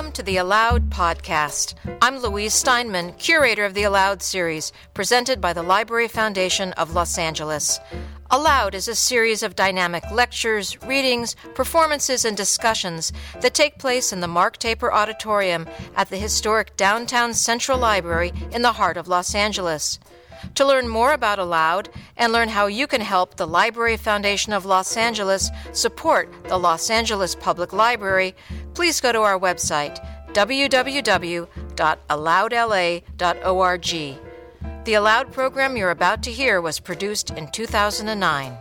Welcome to the Aloud podcast. I'm Louise Steinman, curator of the Aloud series, presented by the Library Foundation of Los Angeles. Aloud is a series of dynamic lectures, readings, performances, and discussions that take place in the Mark Taper Auditorium at the historic downtown Central Library in the heart of Los Angeles. To learn more about Aloud and learn how you can help the Library Foundation of Los Angeles support the Los Angeles Public Library, please go to our website, www.aloudla.org. The Aloud program you're about to hear was produced in 2009.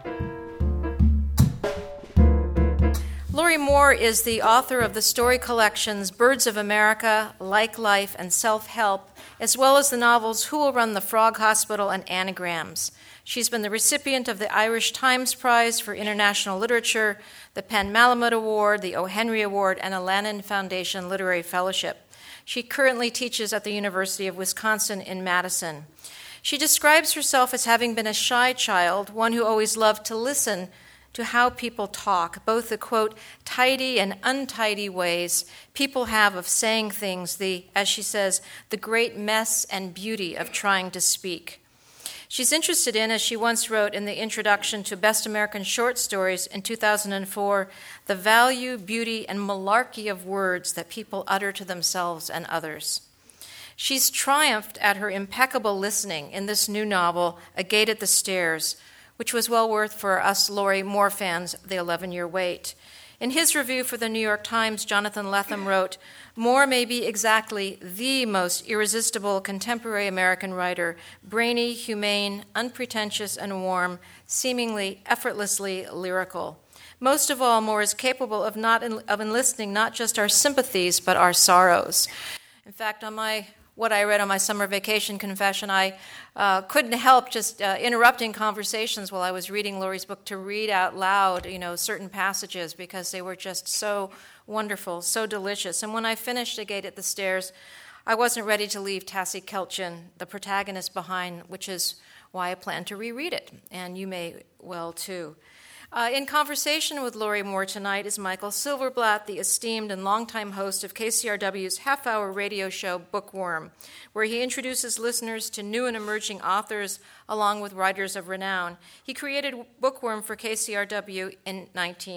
Lori Moore is the author of the story collections Birds of America, Like Life, and Self-Help, as well as the novels Who Will Run the Frog Hospital and Anagrams. She's been the recipient of the Irish Times Prize for International Literature, the PEN/Malamud Award, the O. Henry Award, and a Lannan Foundation Literary Fellowship. She currently teaches at the University of Wisconsin in Madison. She describes herself as having been a shy child, one who always loved to listen to how people talk, both the, quote, tidy and untidy ways people have of saying things, as she says, the great mess and beauty of trying to speak. She's interested in, as she once wrote in the introduction to Best American Short Stories in 2004, the value, beauty, and malarkey of words that people utter to themselves and others. She's triumphed at her impeccable listening in this new novel, A Gate at the Stairs, which was well worth for us Lori Moore fans the 11-year wait. In his review for the New York Times, Jonathan Lethem wrote, Moore may be exactly the most irresistible contemporary American writer, brainy, humane, unpretentious, and warm, seemingly effortlessly lyrical. Most of all, Moore is capable of enlisting not just our sympathies, but our sorrows. In fact, what I read on my summer vacation confession, I couldn't help just interrupting conversations while I was reading Lori's book to read out loud, certain passages because they were just so wonderful, so delicious. And when I finished A Gate at the Stairs, I wasn't ready to leave Tassie Kelchin, the protagonist, behind, which is why I plan to reread it, and you may well too. In conversation with Lori Moore tonight is Michael Silverblatt, the esteemed and longtime host of KCRW's half-hour radio show Bookworm, where he introduces listeners to new and emerging authors along with writers of renown. He created Bookworm for KCRW in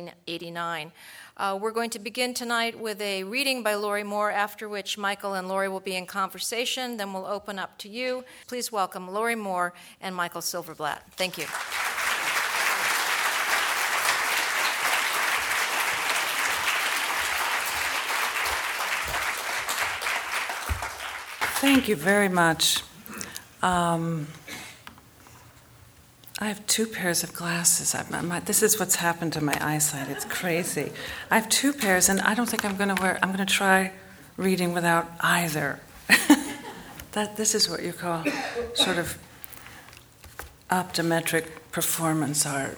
1989. We're going to begin tonight with a reading by Lori Moore, after which Michael and Lori will be in conversation. Then we'll open up to you. Please welcome Lori Moore and Michael Silverblatt. Thank you. Thank you very much. I have two pairs of glasses. This is what's happened to my eyesight. It's crazy. I have two pairs, and I don't think I'm going to try reading without either. This is what you call sort of optometric performance art.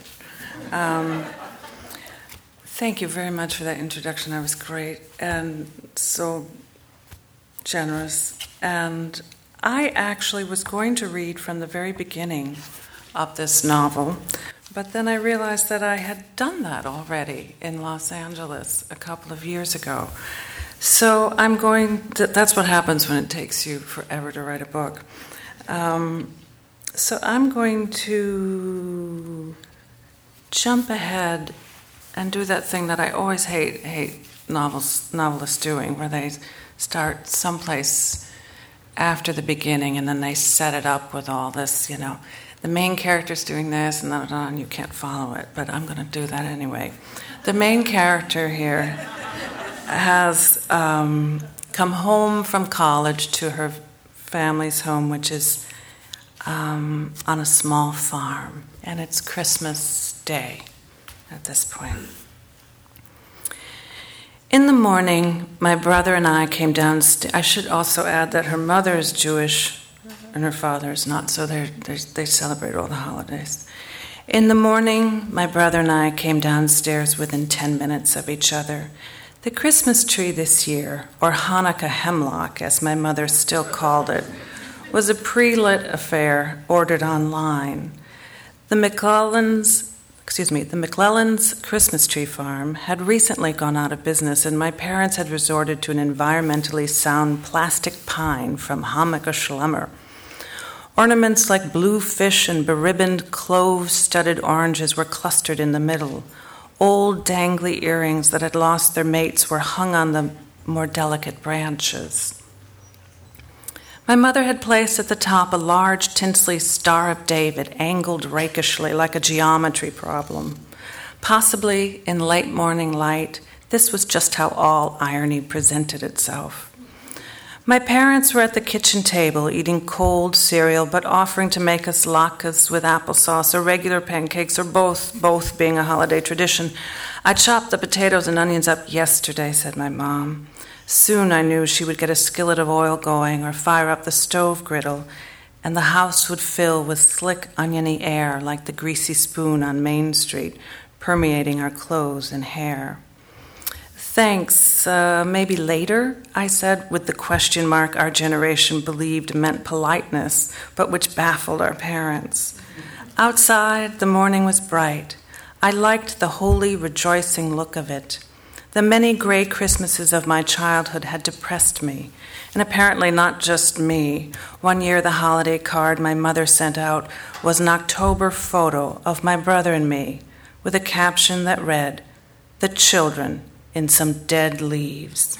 Thank you very much for that introduction. That was great and so generous. And I actually was going to read from the very beginning of this novel, but then I realized that I had done that already in Los Angeles a couple of years ago. So that's what happens when it takes you forever to write a book. So I'm going to jump ahead and do that thing that I always hate novelists doing, where they start someplace after the beginning and then they set it up with all this, the main character's doing this and you can't follow it, but I'm going to do that anyway. The main character here has come home from college to her family's home, which is on a small farm, and it's Christmas Day at this point. In the morning, my brother and I came downstairs. I should also add that her mother is Jewish and her father is not, so they celebrate all the holidays. In the morning, my brother and I came downstairs within 10 minutes of each other. The Christmas tree this year, or Hanukkah hemlock, as my mother still called it, was a pre-lit affair ordered online. The McClellans the McClellan's Christmas tree farm had recently gone out of business, and my parents had resorted to an environmentally sound plastic pine from Hammacher-Schlemmer. Ornaments like blue fish and beribboned clove-studded oranges were clustered in the middle. Old dangly earrings that had lost their mates were hung on the more delicate branches. My mother had placed at the top a large tinsely Star of David, angled rakishly like a geometry problem. Possibly in late morning light, this was just how all irony presented itself. My parents were at the kitchen table eating cold cereal, but offering to make us latkes with applesauce or regular pancakes, or both being a holiday tradition. "I chopped the potatoes and onions up yesterday," said my mom. Soon I knew she would get a skillet of oil going or fire up the stove griddle, and the house would fill with slick, oniony air like the greasy spoon on Main Street, permeating our clothes and hair. "Thanks, maybe later," I said, with the question mark our generation believed meant politeness, but which baffled our parents. Outside, the morning was bright. I liked the holy, rejoicing look of it. The many gray Christmases of my childhood had depressed me, and apparently not just me. One year, the holiday card my mother sent out was an October photo of my brother and me, with a caption that read, "The children in some dead leaves."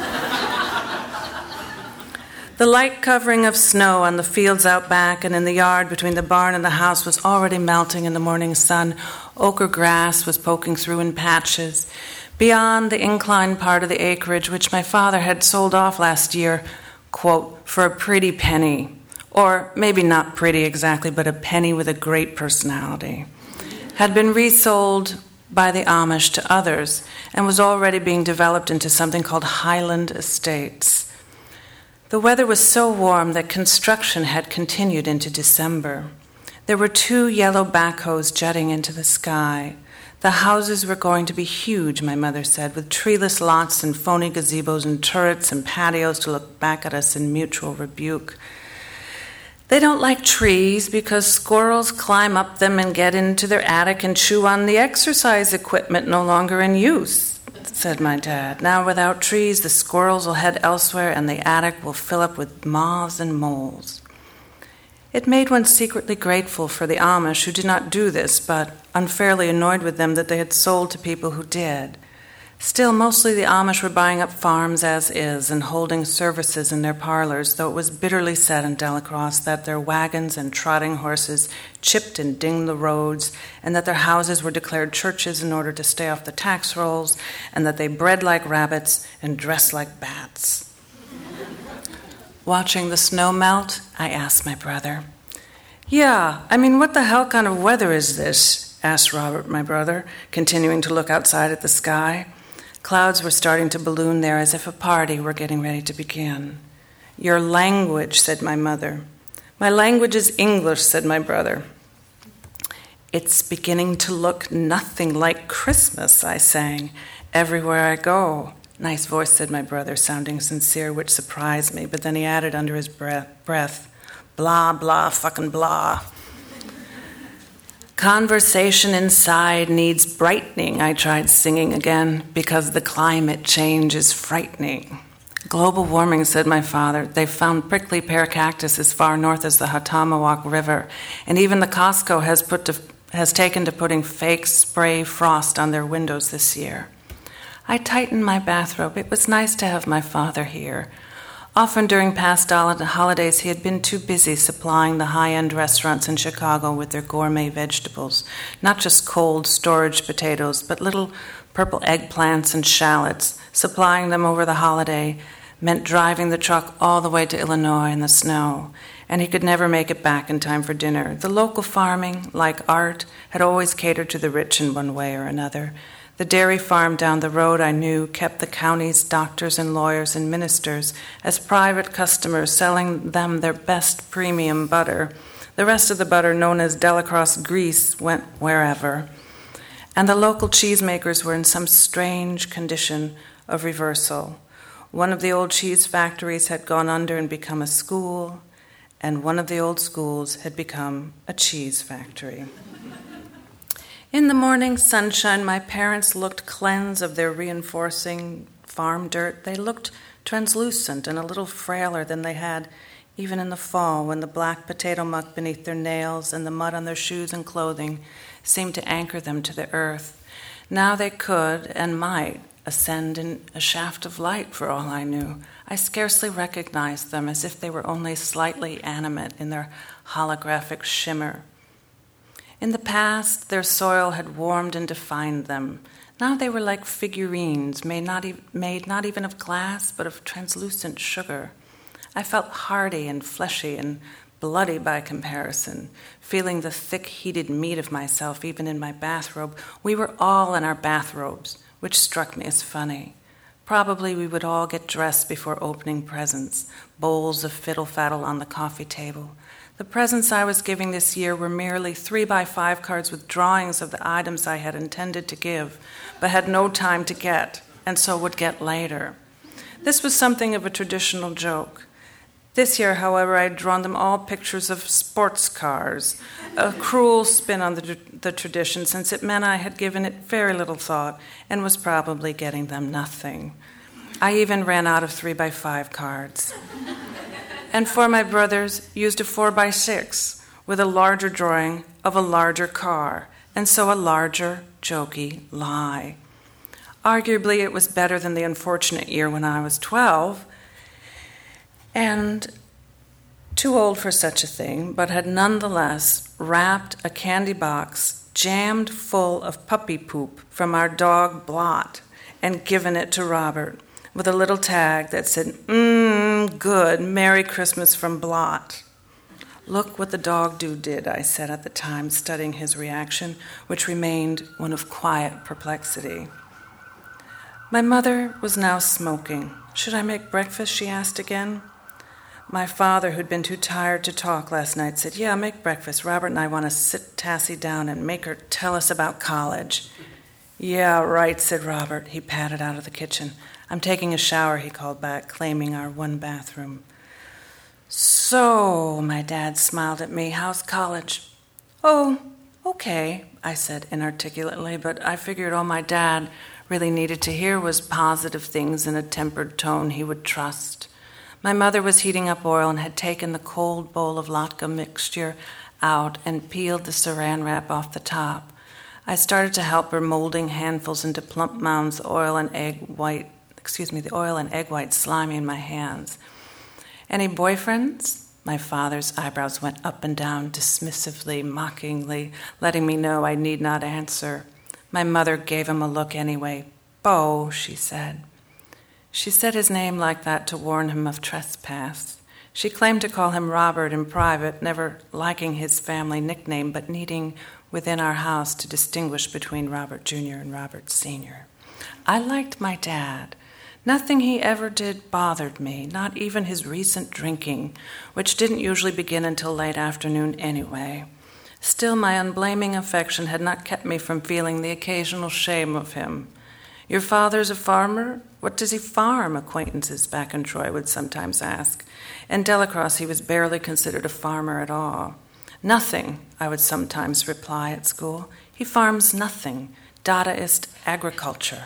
The light covering of snow on the fields out back and in the yard between the barn and the house was already melting in the morning sun. Ochre grass was poking through in patches. Beyond the inclined part of the acreage, which my father had sold off last year, quote, "for a pretty penny," or maybe not pretty exactly, but a penny with a great personality, had been resold by the Amish to others and was already being developed into something called Highland Estates. The weather was so warm that construction had continued into December. There were 2 yellow backhoes jutting into the sky. The houses were going to be huge, my mother said, with treeless lots and phony gazebos and turrets and patios to look back at us in mutual rebuke. "They don't like trees because squirrels climb up them and get into their attic and chew on the exercise equipment no longer in use," said my dad. "Now without trees, the squirrels will head elsewhere and the attic will fill up with moths and moles." It made one secretly grateful for the Amish who did not do this, but unfairly annoyed with them that they had sold to people who did. Still, mostly the Amish were buying up farms as is and holding services in their parlors, though it was bitterly said in Delacrosse that their wagons and trotting horses chipped and dinged the roads, and that their houses were declared churches in order to stay off the tax rolls, and that they bred like rabbits and dressed like bats. Watching the snow melt, I asked my brother. "Yeah, what the hell kind of weather is this?" asked Robert, my brother, continuing to look outside at the sky. Clouds were starting to balloon there as if a party were getting ready to begin. "Your language," said my mother. "My language is English," said my brother. "It's beginning to look nothing like Christmas," I sang, "everywhere I go." "Nice voice," said my brother, sounding sincere, which surprised me, but then he added under his breath, "Blah, blah, fucking blah." "Conversation inside needs brightening," I tried singing again, "because the climate change is frightening." "Global warming," said my father. "They've found prickly pear cactus as far north as the Hatamawak River, and even the Costco has taken to putting fake spray frost on their windows this year." I tightened my bathrobe. It was nice to have my father here. Often during past holidays, he had been too busy supplying the high-end restaurants in Chicago with their gourmet vegetables, not just cold storage potatoes, but little purple eggplants and shallots. Supplying them over the holiday meant driving the truck all the way to Illinois in the snow, and he could never make it back in time for dinner. The local farming, like art, had always catered to the rich in one way or another. The dairy farm down the road, I knew, kept the county's doctors and lawyers and ministers as private customers, selling them their best premium butter. The rest of the butter, known as Delacrosse grease, went wherever. And the local cheesemakers were in some strange condition of reversal. One of the old cheese factories had gone under and become a school, and one of the old schools had become a cheese factory. In the morning sunshine, my parents looked cleansed of their reinforcing farm dirt. They looked translucent and a little frailer than they had even in the fall, when the black potato muck beneath their nails and the mud on their shoes and clothing seemed to anchor them to the earth. Now they could and might ascend in a shaft of light for all I knew. I scarcely recognized them, as if they were only slightly animate in their holographic shimmer. In the past, their soil had warmed and defined them. Now they were like figurines, made not even of glass, but of translucent sugar. I felt hardy and fleshy and bloody by comparison, feeling the thick, heated meat of myself even in my bathrobe. We were all in our bathrobes, which struck me as funny. Probably we would all get dressed before opening presents, bowls of fiddle-faddle on the coffee table. The presents I was giving this year were merely 3x5 cards with drawings of the items I had intended to give, but had no time to get, and so would get later. This was something of a traditional joke. This year, however, I had drawn them all pictures of sports cars, a cruel spin on the tradition, since it meant I had given it very little thought and was probably getting them nothing. I even ran out of 3x5 cards. And for my brothers, used a 4x6 with a larger drawing of a larger car, and so a larger, jokey lie. Arguably, it was better than the unfortunate year when I was 12, and too old for such a thing, but had nonetheless wrapped a candy box jammed full of puppy poop from our dog Blot and given it to Robert with a little tag that said, good, Merry Christmas from Blot. Look what the dog dude did, I said at the time, studying his reaction, which remained one of quiet perplexity. My mother was now smoking. Should I make breakfast, she asked again. My father, who'd been too tired to talk last night, said, yeah, make breakfast. Robert and I want to sit Tassie down and make her tell us about college. Yeah, right, said Robert. He padded out of the kitchen. I'm taking a shower, he called back, claiming our one bathroom. So, my dad smiled at me, how's college? Oh, okay, I said inarticulately, but I figured all my dad really needed to hear was positive things in a tempered tone he would trust. My mother was heating up oil and had taken the cold bowl of latke mixture out and peeled the saran wrap off the top. I started to help her, molding handfuls into plump mounds, the oil and egg white slimy in my hands. Any boyfriends? My father's eyebrows went up and down, dismissively, mockingly, letting me know I need not answer. My mother gave him a look anyway. Beau, she said. She said his name like that to warn him of trespass. She claimed to call him Robert in private, never liking his family nickname, but needing within our house to distinguish between Robert Jr. and Robert Sr. I liked my dad. Nothing he ever did bothered me, not even his recent drinking, which didn't usually begin until late afternoon anyway. Still, my unblaming affection had not kept me from feeling the occasional shame of him. Your father's a farmer? What does he farm? Acquaintances back in Troy would sometimes ask. In Delacrosse, he was barely considered a farmer at all. Nothing, I would sometimes reply at school. He farms nothing. Dadaist agriculture.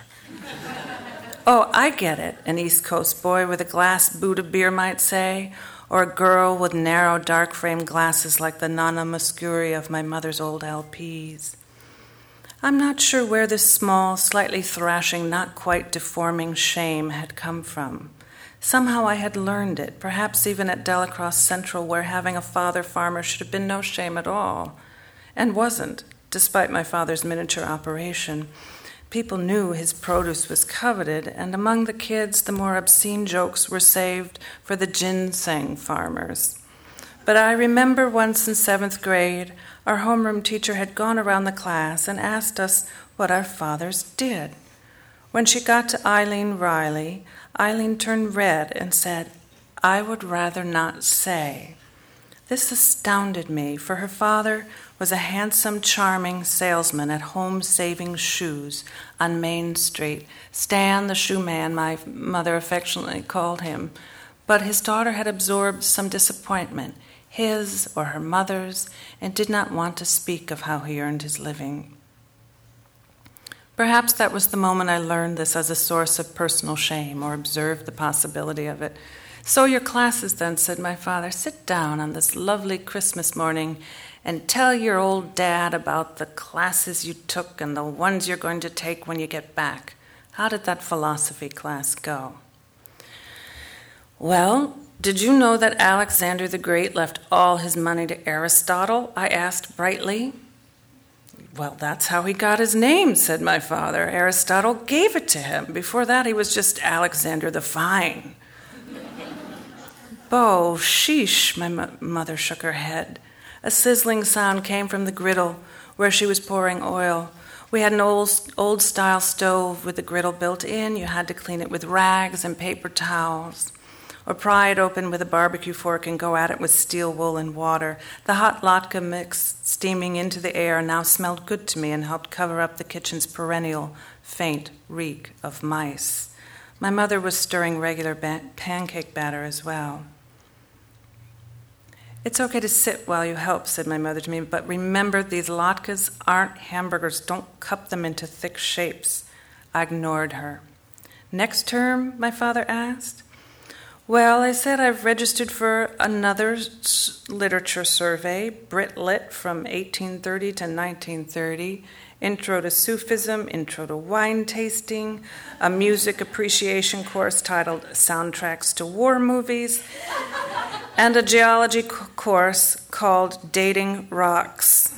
Oh, I get it, an East Coast boy with a glass boot of beer might say, or a girl with narrow, dark-framed glasses like the Nana Muscuri of my mother's old LPs. I'm not sure where this small, slightly thrashing, not quite deforming shame had come from. Somehow I had learned it, perhaps even at Delacrosse Central, where having a father farmer should have been no shame at all, and wasn't, despite my father's miniature operation. People knew his produce was coveted, and among the kids, the more obscene jokes were saved for the ginseng farmers. But I remember once in 7th grade, our homeroom teacher had gone around the class and asked us what our fathers did. When she got to Eileen Riley, Eileen turned red and said, I would rather not say. This astounded me, for her father was a handsome, charming salesman at Home Savings Shoes on Main Street. Stan, the shoe man, my mother affectionately called him. But his daughter had absorbed some disappointment, his or her mother's, and did not want to speak of how he earned his living. Perhaps that was the moment I learned this as a source of personal shame or observed the possibility of it. "So your classes then," said my father. "Sit down on this lovely Christmas morning and tell your old dad about the classes you took and the ones you're going to take when you get back. How did that philosophy class go?" "Well, did you know that Alexander the Great left all his money to Aristotle?" I asked brightly. "Well, that's how he got his name," said my father. "Aristotle gave it to him. Before that, he was just Alexander the Fine." "Bo, sheesh," my mother shook her head. A sizzling sound came from the griddle where she was pouring oil. We had an old-style stove with the griddle built in. You had to clean it with rags and paper towels, or pry it open with a barbecue fork and go at it with steel wool and water. The hot latke mix steaming into the air now smelled good to me and helped cover up the kitchen's perennial faint reek of mice. My mother was stirring regular pancake batter as well. "It's okay to sit while you help," said my mother to me, "but remember, these latkes aren't hamburgers. Don't cup them into thick shapes." I ignored her. "Next term?" my father asked. "Well," I said, "I've registered for another literature survey, Brit Lit from 1830 to 1930, Intro to Sufism, Intro to Wine Tasting, a music appreciation course titled Soundtracks to War Movies, and a geology course called Dating Rocks."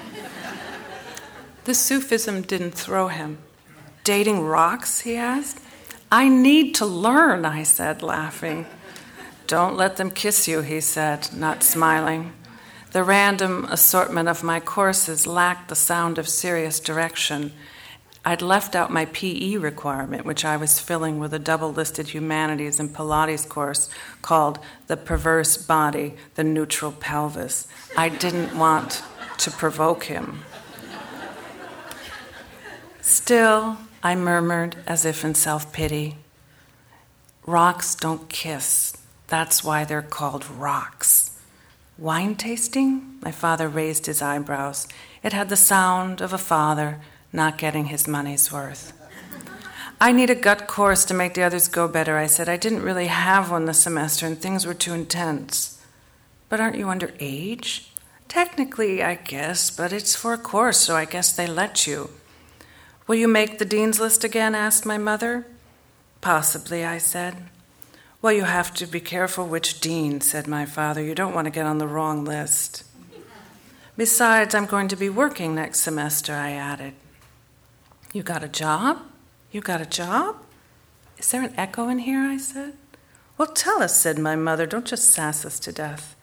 The Sufism didn't throw him. "Dating rocks?" he asked. "I need to learn," I said, laughing. "Don't let them kiss you," he said, not smiling. The random assortment of my courses lacked the sound of serious direction. I'd left out my PE requirement, which I was filling with a double-listed humanities and Pilates course called The Perverse Body, the Neutral Pelvis. I didn't want to provoke him. "Still," I murmured, as if in self-pity, "rocks don't kiss. That's why they're called rocks." "Wine tasting?" My father raised his eyebrows. It had the sound of a father not getting his money's worth. "I need a gut course to make the others go better," I said. "I didn't really have one this semester and things were too intense." "But aren't you under age?" "Technically, I guess, but it's for a course, so I guess they let you." "Will you make the dean's list again?" asked my mother. "Possibly," I said. "Well, you have to be careful which dean," said my father. "You don't want to get on the wrong list." "Besides, I'm going to be working next semester," I added. "You got a job? You got a job?" "Is there an echo in here?" I said. "Well, tell us," said my mother. "Don't just sass us to death."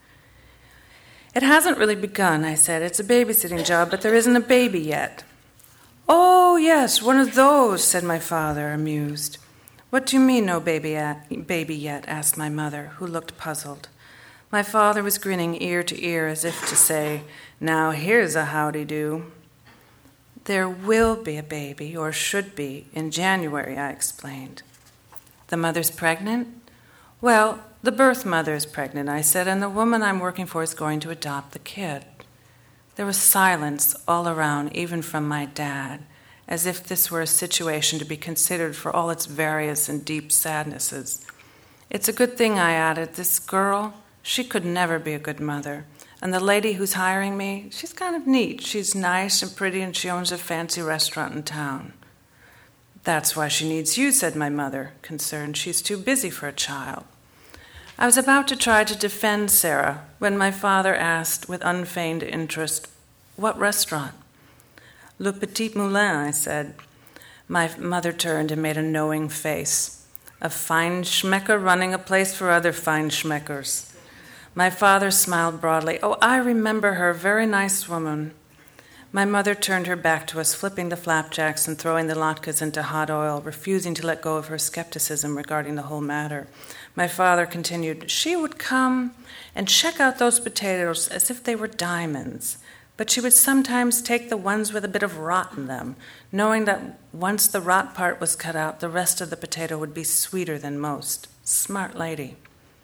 "It hasn't really begun," I said. "It's a babysitting job, but there isn't a baby yet." "Oh, yes, one of those," said my father, amused. "What do you mean, no baby yet?" asked my mother, who looked puzzled. My father was grinning ear to ear as if to say, "Now here's a howdy-do." "There will be a baby, or should be, in January," I explained. "The mother's pregnant?" "Well, the birth mother is pregnant," I said, "and the woman I'm working for is going to adopt the kid." There was silence all around, even from my dad, as if this were a situation to be considered for all its various and deep sadnesses. "It's a good thing," I added. "This girl, she could never be a good mother. And the lady who's hiring me, she's kind of neat. She's nice and pretty, and she owns a fancy restaurant in town." "That's why she needs you," said my mother, concerned. "She's too busy for a child." I was about to try to defend Sarah when my father asked with unfeigned interest, "What restaurant?" "Le Petit Moulin," I said. My mother turned and made a knowing face. "A Feinschmecker running a place for other Feinschmeckers." My father smiled broadly. "Oh, I remember her, very nice woman." My mother turned her back to us, flipping the flapjacks and throwing the latkes into hot oil, refusing to let go of her skepticism regarding the whole matter. My father continued, "She would come and check out those potatoes as if they were diamonds, but she would sometimes take the ones with a bit of rot in them, knowing that once the rot part was cut out, the rest of the potato would be sweeter than most. Smart lady."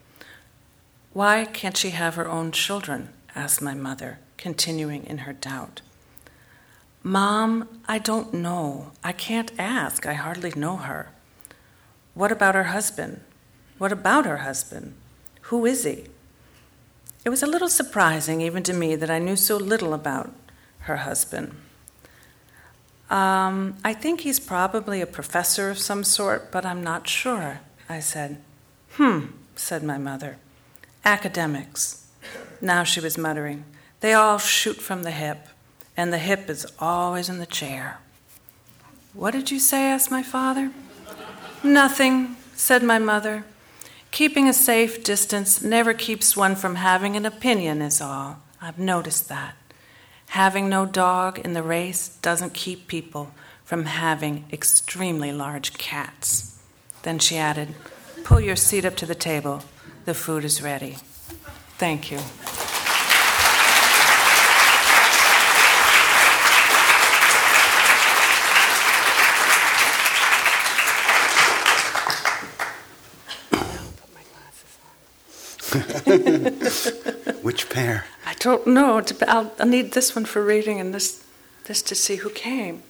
"Why can't she have her own children?" asked my mother, continuing in her doubt. Mom, I don't know. I can't ask. I hardly know her. What about her husband? What about her husband? Who is he? It was a little surprising, even to me, that I knew so little about her husband. I think he's probably a professor of some sort, but I'm not sure, I said. Said my mother. Academics. Now she was muttering. They all shoot from the hip, and the hip is always in the chair. What did you say? Asked my father. Nothing, said my mother. Keeping a safe distance never keeps one from having an opinion is all. I've noticed that. Having no dog in the race doesn't keep people from having extremely large cats. Then she added, pull your seat up to the table. The food is ready. Thank you. Which pair? I don't know. I'll need this one for reading and this to see who came.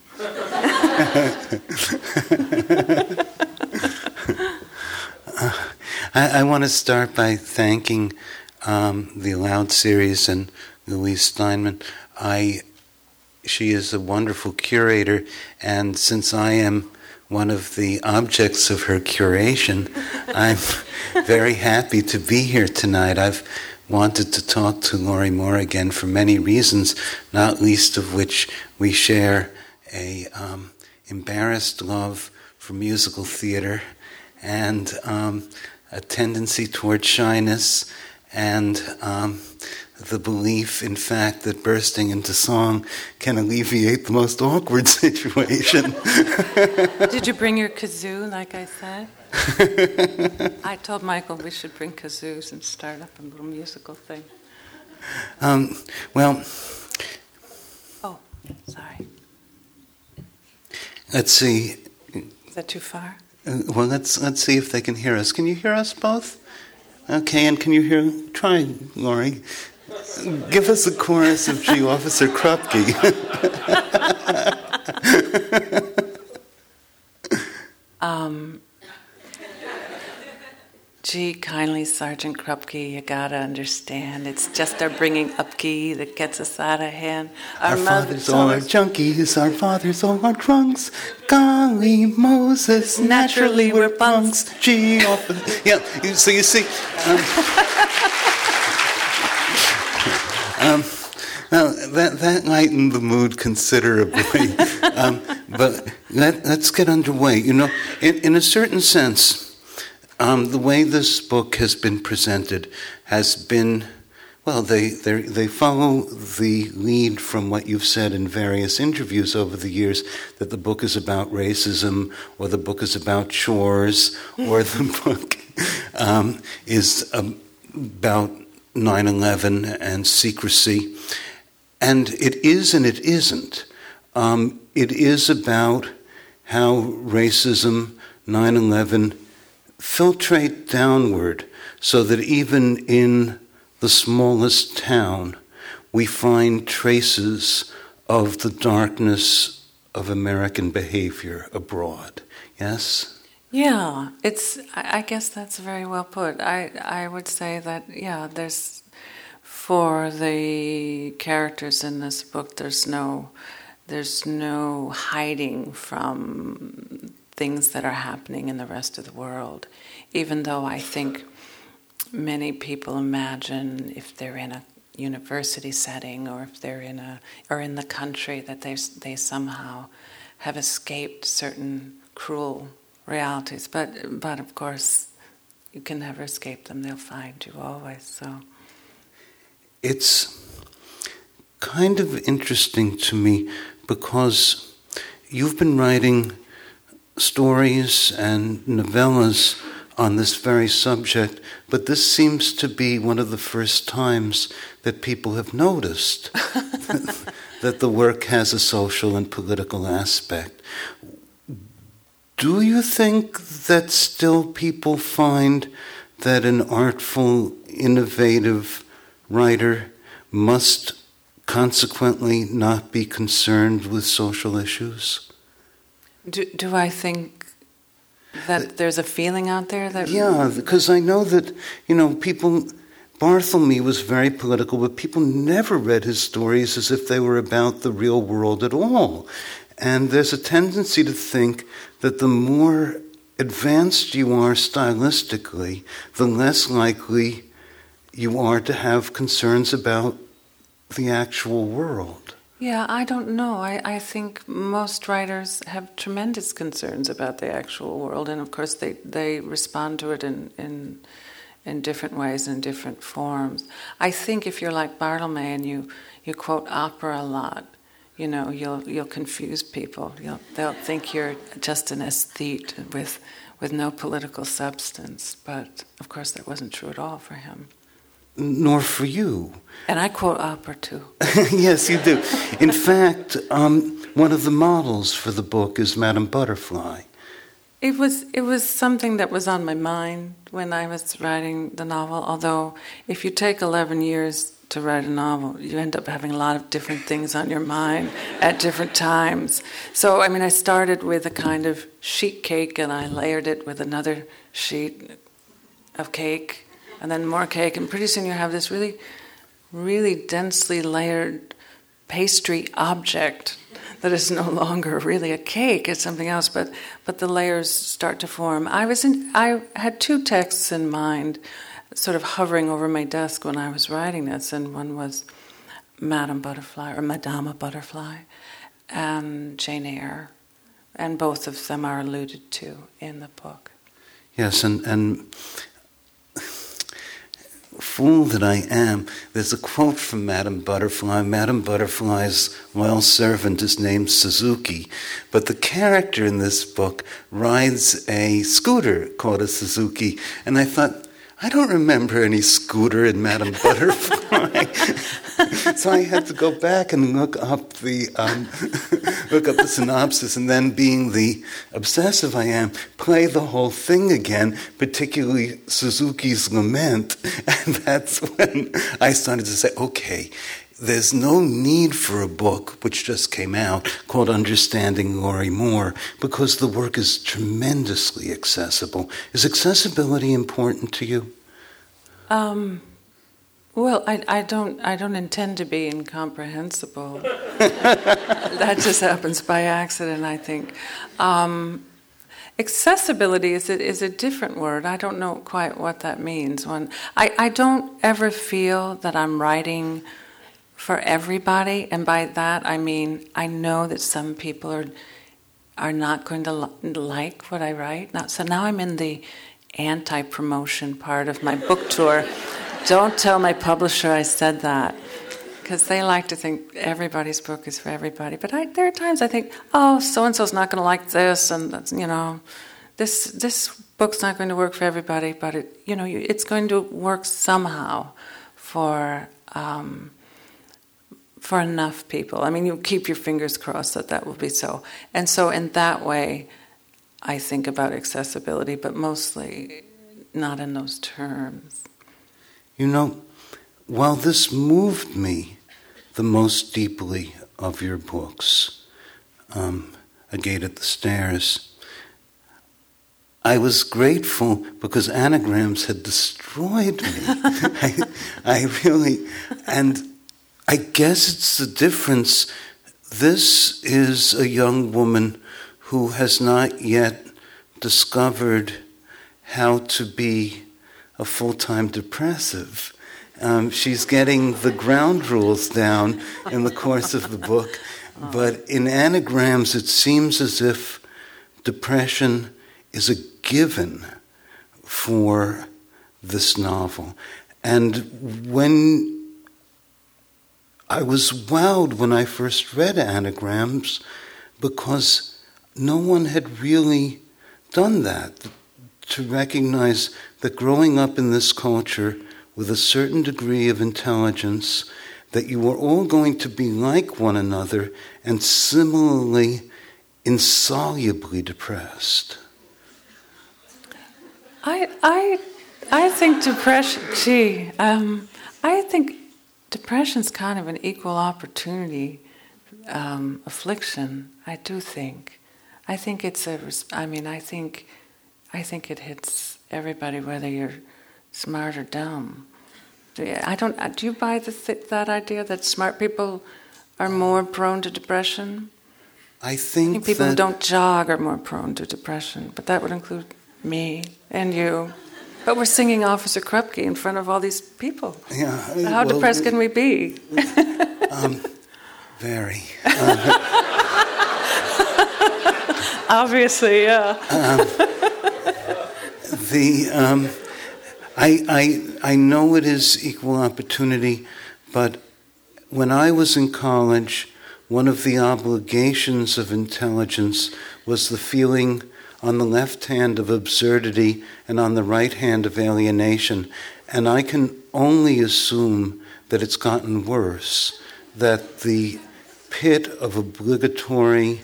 I want to start by thanking the Aloud series and Louise Steinman. She is a wonderful curator, and since I am one of the objects of her curation, I'm very happy to be here tonight. I've wanted to talk to Lori Moore again for many reasons, not least of which we share a embarrassed love for musical theater and a tendency toward shyness and the belief, in fact, that bursting into song can alleviate the most awkward situation. Did you bring your kazoo, like I said? I told Michael we should bring kazoos and start up a little musical thing. Well... Oh, sorry. Let's see. Is that too far? Well, let's see if they can hear us. Can you hear us both? Okay, and can you hear... Try, Laurie. Give us a chorus of G. Officer Krupke. Gee, kindly Sergeant Krupke, you gotta understand, it's just our bringing up key that gets us out of hand. Our fathers all are junkies, our fathers all are drunks. Golly Moses, naturally we're punks. Gee, yeah, so you see... Now, that lightened the mood considerably, but let's get underway. You know, in a certain sense, the way this book has been presented has been, well, they follow the lead from what you've said in various interviews over the years, that the book is about racism, or the book is about chores, or the book is about 9/11 and secrecy. And it is and it isn't. It is about how racism, 9/11, filtrate downward so that even in the smallest town we find traces of the darkness of American behavior abroad. Yes? Yeah, I guess that's very well put. I would say that, yeah, there's, for the characters in this book, there's no hiding from things that are happening in the rest of the world, even though I think many people imagine if they're in a university setting or if they're in the country that they somehow have escaped certain cruel realities. But of course, you can never escape them. They'll find you always. So it's kind of interesting to me because you've been writing stories and novellas on this very subject, but this seems to be one of the first times that people have noticed that the work has a social and political aspect. Do you think that still people find that an artful, innovative writer must consequently not be concerned with social issues? Do I think that there's a feeling out there that... Yeah, because I know that, people... Bartholomew was very political, but people never read his stories as if they were about the real world at all. And there's a tendency to think that the more advanced you are stylistically, the less likely you are to have concerns about the actual world. Yeah, I don't know. I think most writers have tremendous concerns about the actual world, and of course they respond to it in different ways and different forms. I think if you're like Barthelme and you quote opera a lot, you'll confuse people. They'll think you're just an aesthete with no political substance. But of course that wasn't true at all for him. Nor for you. And I quote opera too. Yes, you do. In fact, one of the models for the book is Madame Butterfly. It was something that was on my mind when I was writing the novel, although if you take 11 years to write a novel, you end up having a lot of different things on your mind at different times. So, I started with a kind of sheet cake and I layered it with another sheet of cake and then more cake, and pretty soon you have this really, really densely layered pastry object that is no longer really a cake, it's something else, but the layers start to form. I had two texts in mind, sort of hovering over my desk when I was writing this, and one was Madame Butterfly, or Madama Butterfly, and Jane Eyre, and both of them are alluded to in the book. Yes, and fool that I am, there's a quote from Madame Butterfly. Madame Butterfly's loyal servant is named Suzuki, but the character in this book rides a scooter called a Suzuki, and I thought, I don't remember any scooter in Madame Butterfly. So I had to go back and look up the synopsis, and then, being the obsessive I am, play the whole thing again, particularly Suzuki's lament. And that's when I started to say, okay, there's no need for a book, which just came out, called Understanding Lorrie Moore, because the work is tremendously accessible. Is accessibility important to you? Well, I don't intend to be incomprehensible. That just happens by accident, I think. Accessibility is a different word. I don't know quite what that means. I don't ever feel that I'm writing for everybody, and by that I mean I know that some people are not going to like what I write. So now I'm in the anti-promotion part of my book tour. Don't tell my publisher I said that, because they like to think everybody's book is for everybody. But there are times I think, oh, so-and-so's not going to like this, and this book's not going to work for everybody, but it's going to work somehow for enough people. You keep your fingers crossed that will be so. And so in that way, I think about accessibility, but mostly not in those terms. While this moved me the most deeply of your books, A Gate at the Stairs, I was grateful because Anagrams had destroyed me. I really, and I guess it's the difference. This is a young woman who has not yet discovered how to be a full-time depressive. She's getting the ground rules down in the course of the book, but in Anagrams it seems as if depression is a given for this novel. And when I was wowed when I first read Anagrams, because no one had really done that, to recognize that growing up in this culture with a certain degree of intelligence, that you were all going to be like one another and similarly insolubly depressed. I think depression, I think depression's kind of an equal opportunity affliction. I do think. I think it's I think it hits everybody, whether you're smart or dumb. Do you buy that idea that smart people are more prone to depression? I think people that who don't jog are more prone to depression, but that would include me and you. But we're singing Officer Krupke in front of all these people. Yeah. How depressed can we be? Very. Obviously, yeah. I know it is equal opportunity, but when I was in college, one of the obligations of intelligence was the feeling on the left hand of absurdity and on the right hand of alienation. And I can only assume that it's gotten worse, that the pit of obligatory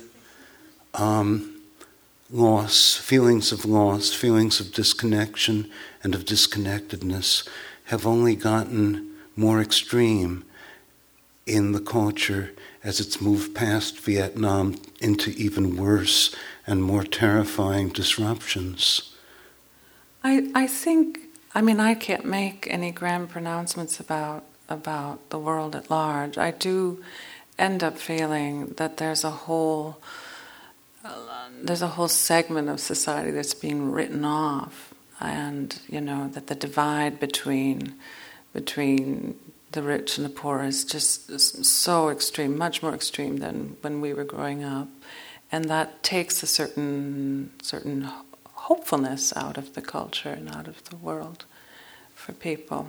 loss, feelings of disconnection and of disconnectedness have only gotten more extreme in the culture as it's moved past Vietnam into even worse and more terrifying disruptions. I think, I can't make any grand pronouncements about the world at large. I do end up feeling that there's a whole segment of society that's being written off, and that the divide between the rich and the poor is just so extreme, much more extreme than when we were growing up, and that takes a certain hopefulness out of the culture and out of the world for people.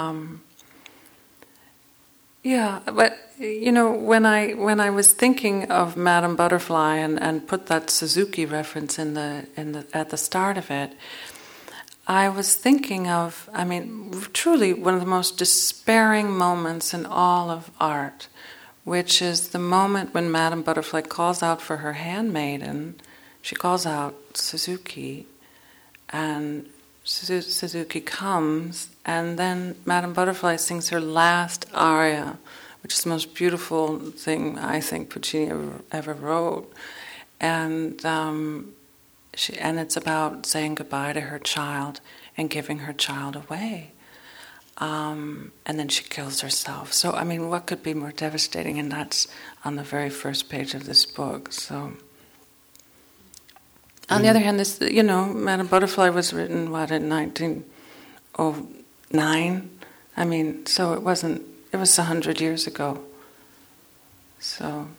Yeah, but when I was thinking of Madame Butterfly and put that Suzuki reference in the at the start of it, I was thinking of, truly one of the most despairing moments in all of art, which is the moment when Madame Butterfly calls out for her handmaiden. She calls out Suzuki, and Suzuki comes, and then Madame Butterfly sings her last aria, which is the most beautiful thing I think Puccini ever wrote, and it's about saying goodbye to her child and giving her child away, and then she kills herself. So what could be more devastating? And that's on the very first page of this book. So. On the other hand, this, Madame Butterfly was written, in 1909? So it was 100 years ago. So,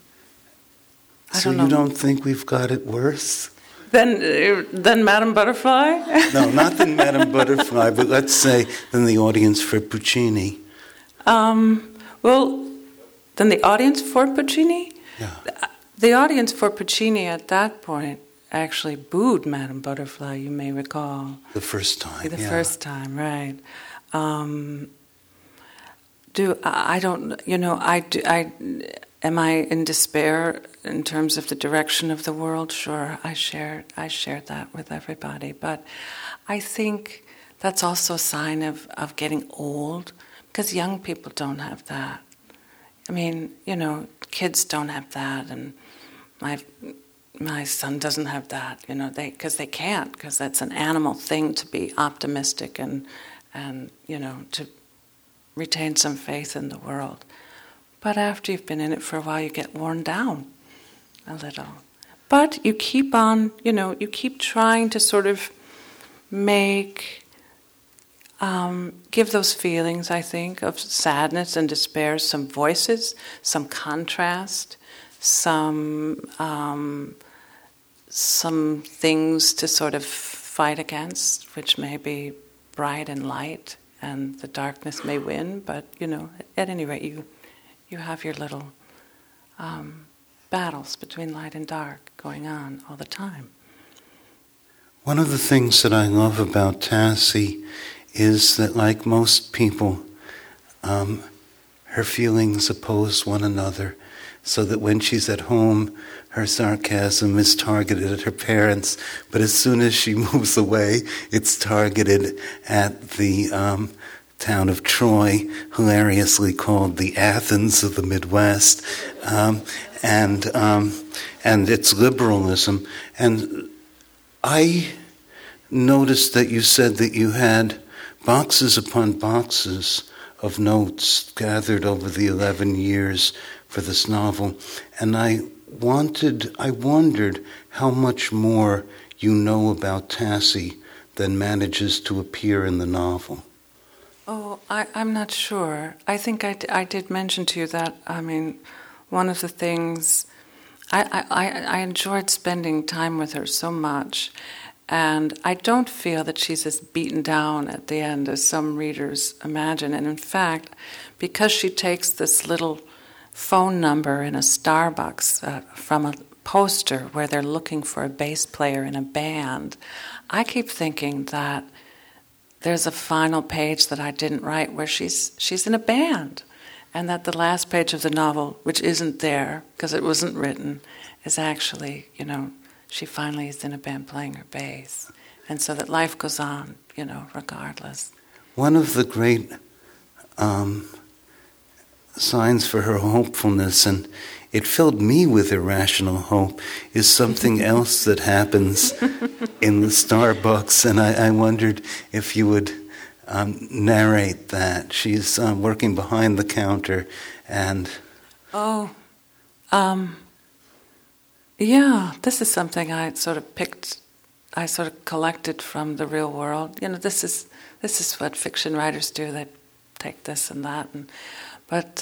I don't know. So you don't think we've got it worse? Than Madame Butterfly? No, not than Madame Butterfly, but let's say than the audience for Puccini. Well, than the audience for Puccini? Yeah. The audience for Puccini at that point actually booed Madame Butterfly, you may recall. The first time, First time, right. Am I in despair in terms of the direction of the world? Sure, I share that with everybody. But I think that's also a sign of getting old, because young people don't have that. Kids don't have that, and my son doesn't have that, because they can't, because that's an animal thing to be optimistic and to retain some faith in the world. But after you've been in it for a while, you get worn down a little. But you keep on, you keep trying to sort of give those feelings, I think, of sadness and despair some voices, some contrast, some things to sort of fight against, which may be bright and light, and the darkness may win. But at any rate, you have your little battles between light and dark going on all the time. One of the things that I love about Tassie is that, like most people, her feelings oppose one another, so that when she's at home, her sarcasm is targeted at her parents, but as soon as she moves away, it's targeted at the town of Troy, hilariously called the Athens of the Midwest, and its liberalism. And I noticed that you said that you had boxes upon boxes of notes gathered over the 11 years for this novel, and I wondered how much more you know about Tassie than manages to appear in the novel. Oh, I'm not sure. I think I did mention to you that, I mean, one of the things, I enjoyed spending time with her so much, and I don't feel that she's as beaten down at the end as some readers imagine. And in fact, because she takes this little phone number in a Starbucks from a poster where they're looking for a bass player in a band, I keep thinking that there's a final page that I didn't write where she's in a band, and that the last page of the novel, which isn't there because it wasn't written, is actually, she finally is in a band playing her bass, and so that life goes on, regardless. One of the great signs for her hopefulness, and it filled me with irrational hope, is something else that happens in the Starbucks, and I wondered if you would narrate that. She's working behind the counter, and... yeah, this is something I sort of collected from the real world. This is what fiction writers do. They take this and that, but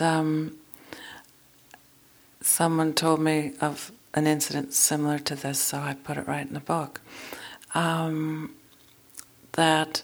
someone told me of an incident similar to this, so I put it right in the book. That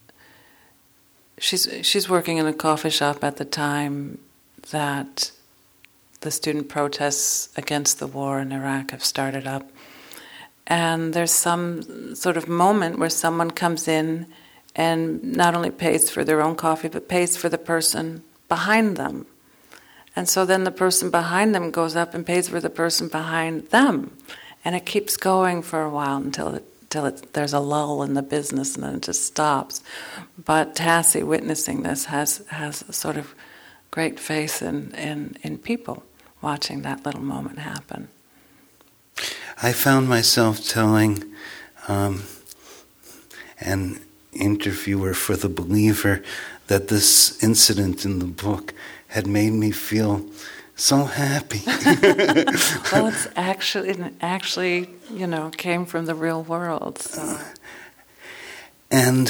she's working in a coffee shop at the time that the student protests against the war in Iraq have started up. And there's some sort of moment where someone comes in and not only pays for their own coffee, but pays for the person behind them. And so then the person behind them goes up and pays for the person behind them. And it keeps going for a while until there's a lull in the business, and then it just stops. But Tassie, witnessing this, has a sort of great faith in people watching that little moment happen. I found myself telling an interviewer for The Believer that this incident in the book had made me feel so happy. Well, it's actually, came from the real world. So. And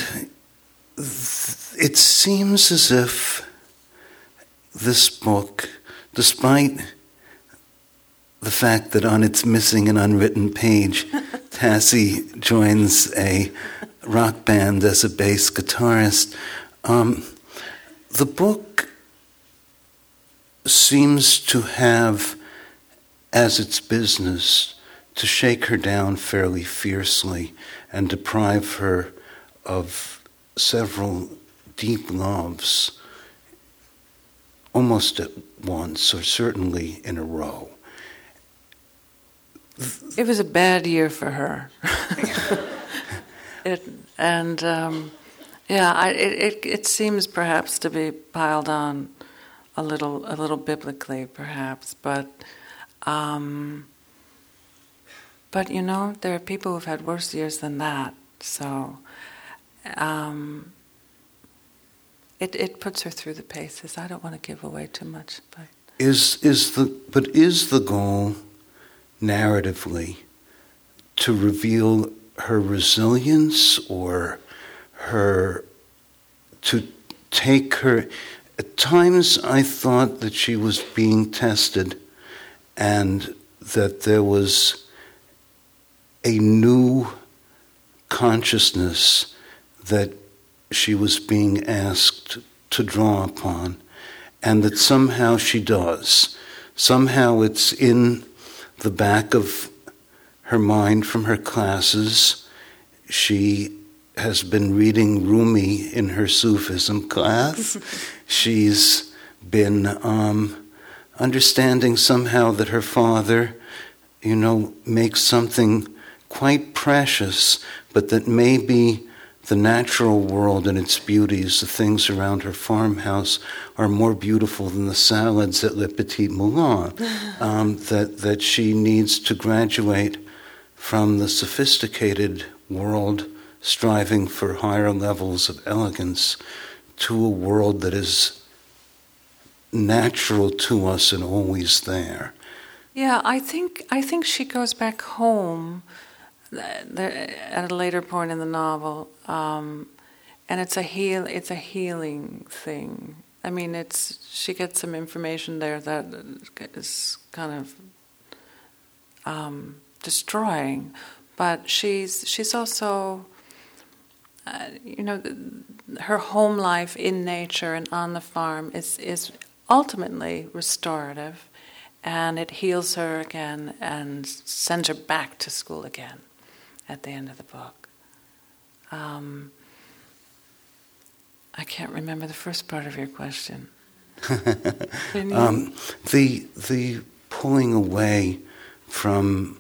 it seems as if this book, despite the fact that on its missing and unwritten page, Tassie joins a rock band as a bass guitarist, the book seems to have as its business to shake her down fairly fiercely and deprive her of several deep loves almost at once, or certainly in a row. It was a bad year for her. It seems perhaps to be piled on a little biblically, perhaps, but there are people who've had worse years than that. So it puts her through the paces. I don't want to give away too much, but is the goal narratively to reveal her resilience, or to take her... At times I thought that she was being tested and that there was a new consciousness that she was being asked to draw upon, and that somehow she does. Somehow it's in the back of her mind from her classes. She has been reading Rumi in her Sufism class. She's been understanding somehow that her father, makes something quite precious, but that maybe the natural world and its beauties, the things around her farmhouse, are more beautiful than the salads at Le Petit Moulin. That she needs to graduate from the sophisticated world, striving for higher levels of elegance, to a world that is natural to us and always there. Yeah, I think she goes back home at a later point in the novel, and it's a healing thing. I mean, she gets some information there that is kind of destroying, but she's also, her home life in nature and on the farm is ultimately restorative, and it heals her again and sends her back to school again at the end of the book. I can't remember the first part of your question. The pulling away from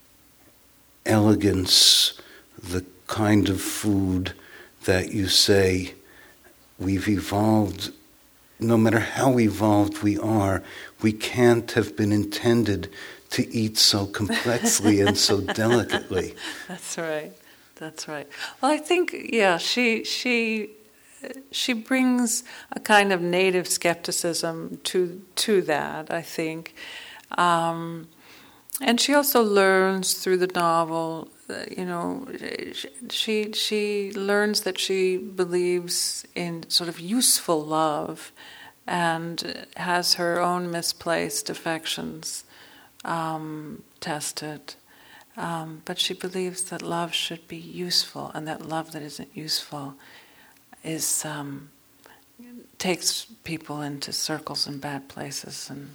elegance, the kind of food that you say we've evolved, no matter how evolved we are, we can't have been intended to eat so complexly and so delicately. That's right. Well, I think, yeah, she brings a kind of native skepticism to that, I think. And she also learns through the novel, she learns that she believes in sort of useful love and has her own misplaced affections tested. But she believes that love should be useful, and that love that isn't useful is takes people into circles and bad places, and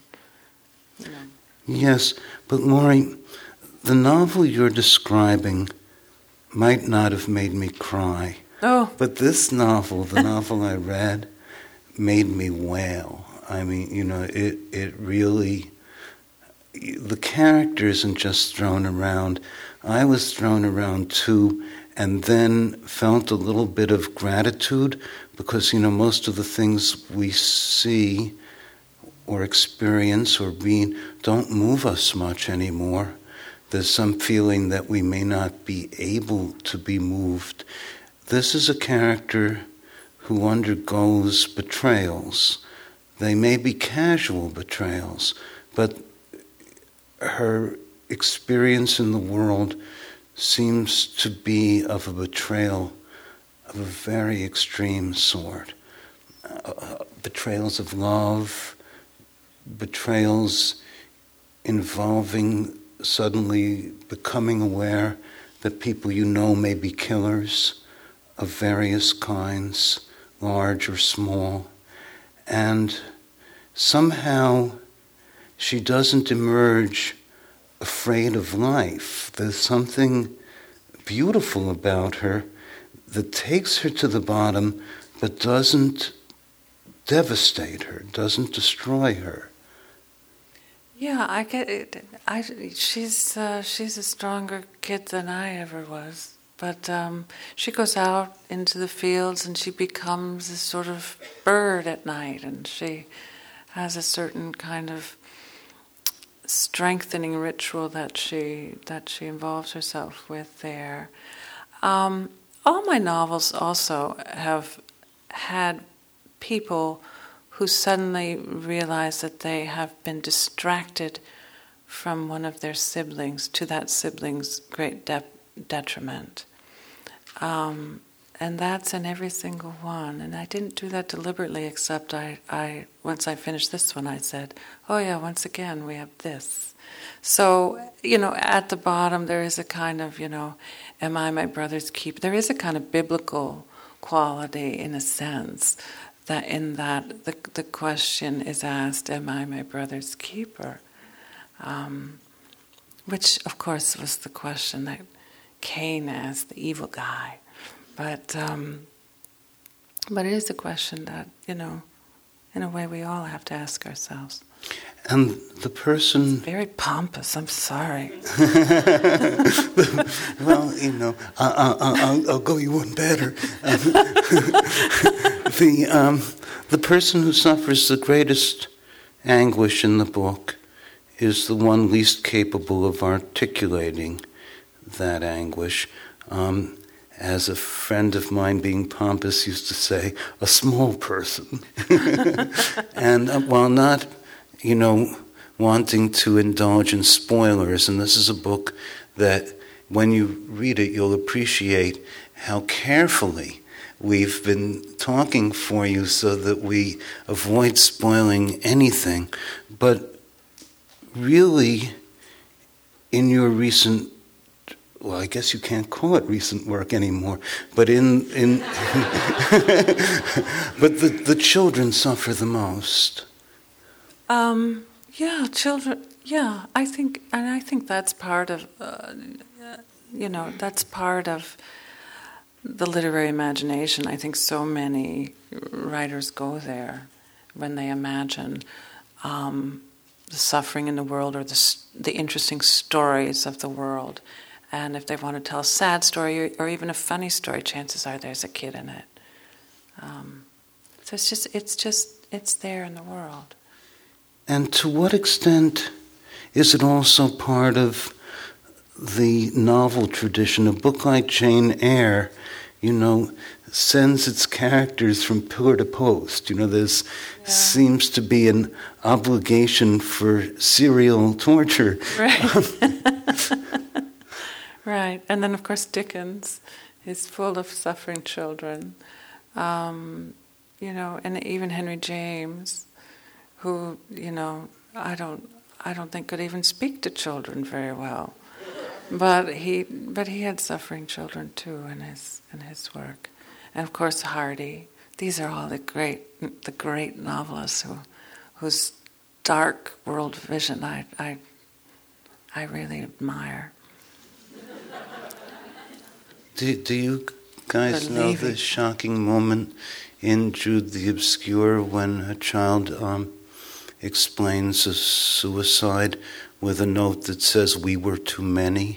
Yes, but Laurie, the novel you're describing might not have made me cry. Oh. But this novel, the novel I read, made me wail. I mean, it really, the character isn't just thrown around. I was thrown around too, and then felt a little bit of gratitude because, most of the things we see or experience or read don't move us much anymore. There's some feeling that we may not be able to be moved. This is a character who undergoes betrayals. They may be casual betrayals, but her experience in the world seems to be of a betrayal of a very extreme sort. Betrayals of love, betrayals involving suddenly becoming aware that people may be killers of various kinds, large or small, and somehow she doesn't emerge afraid of life. There's something beautiful about her that takes her to the bottom but doesn't devastate her, doesn't destroy her. Yeah, I get it. She's a stronger kid than I ever was. But she goes out into the fields and she becomes a sort of bird at night, and she has a certain kind of strengthening ritual that she involves herself with there. All my novels also have had people who suddenly realize that they have been distracted from one of their siblings to that sibling's great detriment. And that's in every single one. And I didn't do that deliberately, except I once I finished this one, I said, oh yeah, once again, we have this. So, at the bottom there is a kind of, am I my brother's keeper? There is a kind of biblical quality, in a sense, that in that the question is asked, am I my brother's keeper? Which, of course, was the question that Cain asked, the evil guy. But it is a question that, in a way we all have to ask ourselves. And the person... Very pompous, I'm sorry. Well, I'll go you one better. The person who suffers the greatest anguish in the book is the one least capable of articulating that anguish. As a friend of mine, being pompous, used to say, a small person. And while not, wanting to indulge in spoilers, and this is a book that when you read it, you'll appreciate how carefully we've been talking for you so that we avoid spoiling anything. But really, in your recent, well, I guess you can't call it recent work anymore, but but the children suffer the most. Children. Yeah, I think that's part of, that's part of the literary imagination. I think so many writers go there when they imagine the suffering in the world or the interesting stories of the world. And if they want to tell a sad story or even a funny story, chances are there's a kid in it. So it's there in the world. And to what extent is it also part of the novel tradition? A book like Jane Eyre, sends its characters from pillar to post. There's seems to be an obligation for serial torture. Right. Right. And then, of course, Dickens is full of suffering children. And even Henry James, who, I don't think could even speak to children very well. But he had suffering children too in his work. And of course Hardy. These are all the great novelists whose dark world vision I really admire. Do you guys know the shocking moment in Jude the Obscure when a child explains a suicide with a note that says, "We were too many"?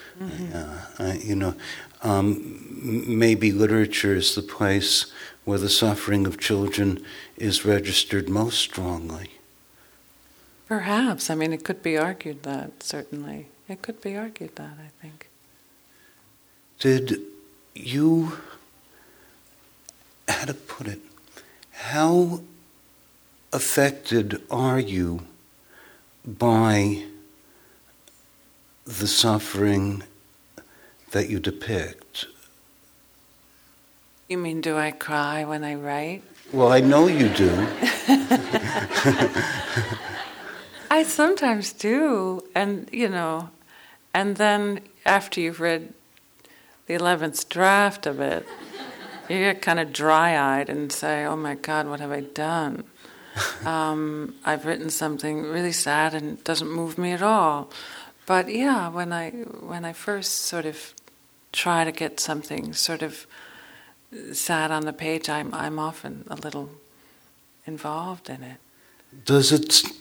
Mm-hmm. Maybe literature is the place where the suffering of children is registered most strongly. Perhaps. It could be argued that, certainly. It could be argued that, I think. Did you, how to put it, how affected are you by the suffering that you depict? You mean, do I cry when I write? Well, I know you do. I sometimes do, and and then after you've read the 11th draft of it, you get kind of dry-eyed and say, "Oh my God, what have I done? I've written something really sad and it doesn't move me at all." But yeah, when I first sort of try to get something sort of sad on the page, I'm often a little involved in it. Does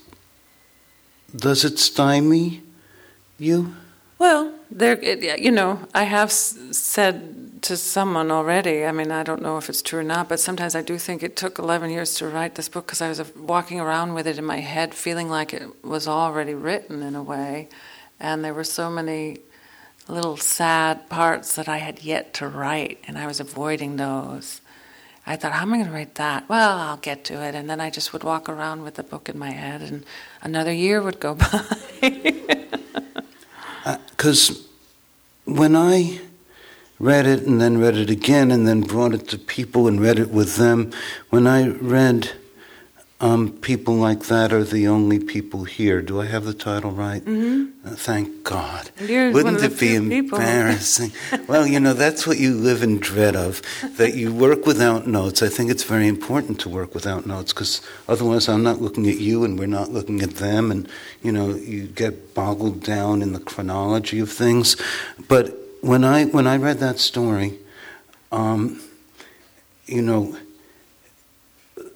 it stymie you? Well, I have said to someone already, I don't know if it's true or not, but sometimes I do think it took 11 years to write this book because I was walking around with it in my head feeling like it was already written in a way, and there were so many little sad parts that I had yet to write, and I was avoiding those. I thought, how am I going to write that? Well, I'll get to it, and then I just would walk around with the book in my head, and another year would go by. Because when I read it and then read it again and then brought it to people and read it with them, when I read People Like That Are the Only People Here, do I have the title right? Mm-hmm. Thank God. Wouldn't it be embarrassing? Well, that's what you live in dread of, that you work without notes. I think it's very important to work without notes because otherwise I'm not looking at you and we're not looking at them, and you get boggled down in the chronology of things. But when I read that story,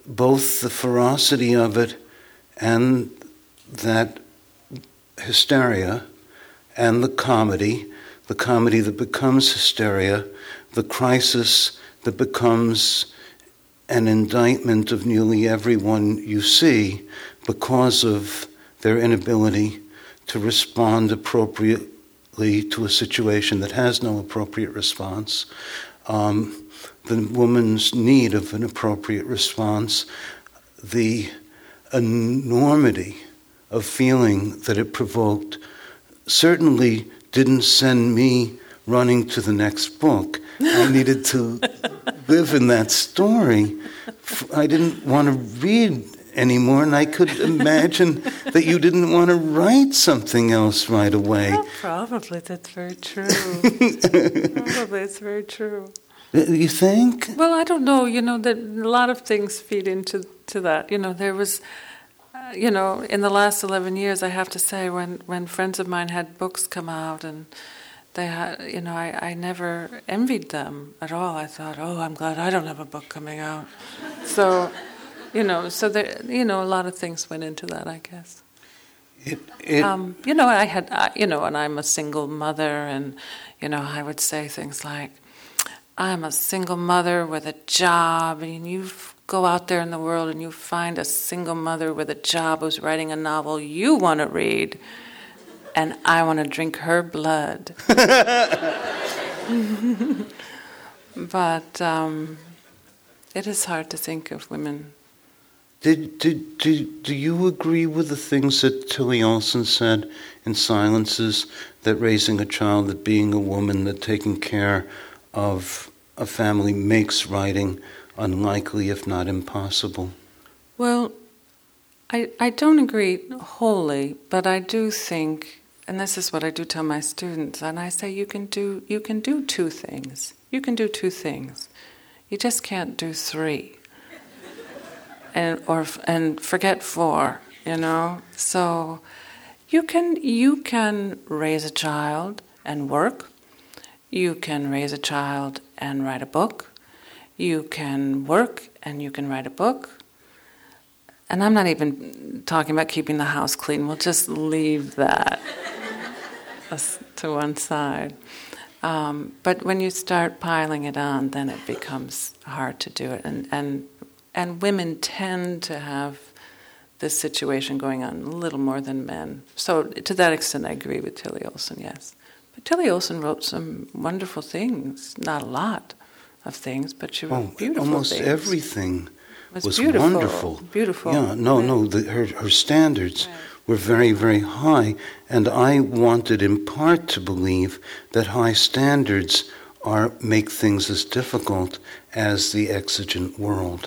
both the ferocity of it and that hysteria, and the comedy that becomes hysteria, the crisis that becomes an indictment of nearly everyone you see because of their inability to respond appropriately to a situation that has no appropriate response, the woman's need of an appropriate response, the enormity of feeling that it provoked certainly didn't send me running to the next book. I needed to live in that story. I didn't want to read anymore, and I could imagine that you didn't want to write something else right away. Well, probably that's very true. Probably it's very true. You think? Well, I don't know. That a lot of things feed into that. There was, in the last 11 years, I have to say, when friends of mine had books come out, and they had, I never envied them at all. I thought, oh, I'm glad I don't have a book coming out. So, so there, a lot of things went into that, I guess. I had, and I'm a single mother, and, I would say things like, I'm a single mother with a job, and you go out there in the world and you find a single mother with a job who's writing a novel you want to read, and I want to drink her blood. But it is hard to think of women. Do you agree with the things that Tilly Olson said in Silences, that raising a child, that being a woman, that taking care of a family makes writing unlikely, if not impossible? Well, I don't agree wholly, but I do think, and this is what I do tell my students, and I say you can do two things. You can do two things. You just can't do three, and forget four. So you can raise a child and work. You can raise a child and write a book. You can work and you can write a book. And I'm not even talking about keeping the house clean. We'll just leave that to one side. But when you start piling it on, then it becomes hard to do it. And women tend to have this situation going on a little more than men. So to that extent, I agree with Tilly Olson, yes. But Tilly Olson wrote some wonderful things. Not a lot of things, but she wrote beautiful almost things. Everything was beautiful, wonderful. Beautiful. Yeah, her standards were very, very high, and I wanted in part to believe that high standards make things as difficult as the exigent world.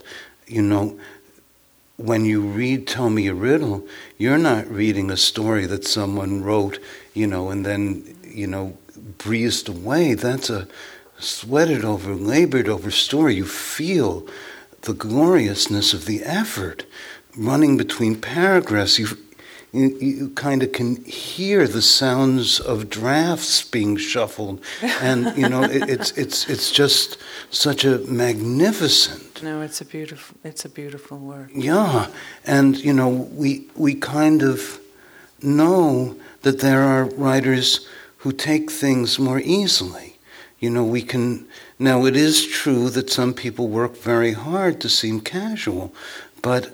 When you read Tell Me a Riddle, you're not reading a story that someone wrote, and then, breezed away. That's a sweated over, labored over story. You feel the gloriousness of the effort running between paragraphs. You kind of can hear the sounds of drafts being shuffled, and it's just such a magnificent. No, it's a beautiful work. Yeah, and we kind of know that there are writers who take things more easily. We can now. It is true that some people work very hard to seem casual, but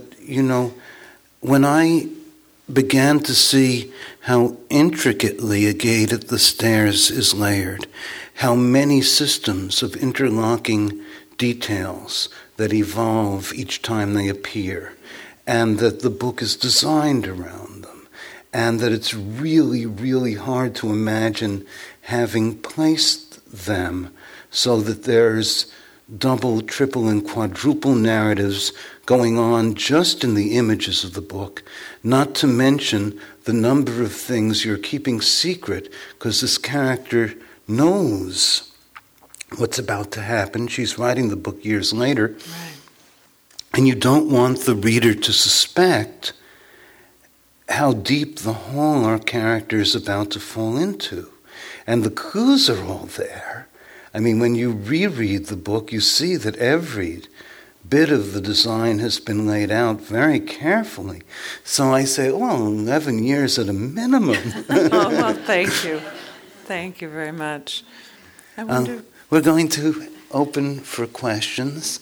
when I began to see how intricately a gate at the stairs is layered, how many systems of interlocking details that evolve each time they appear, and that the book is designed around them, and that it's really, really hard to imagine having placed them so that there's double, triple, and quadruple narratives going on just in the images of the book, not to mention the number of things you're keeping secret because this character knows what's about to happen. She's writing the book years later. Right. And you don't want the reader to suspect how deep the hole our character is about to fall into. And the clues are all there. I mean, when you reread the book, you see that every bit of the design has been laid out very carefully. So I say, 11 years at a minimum. Oh, well, thank you. Thank you very much. I wonder... We're going to open for questions.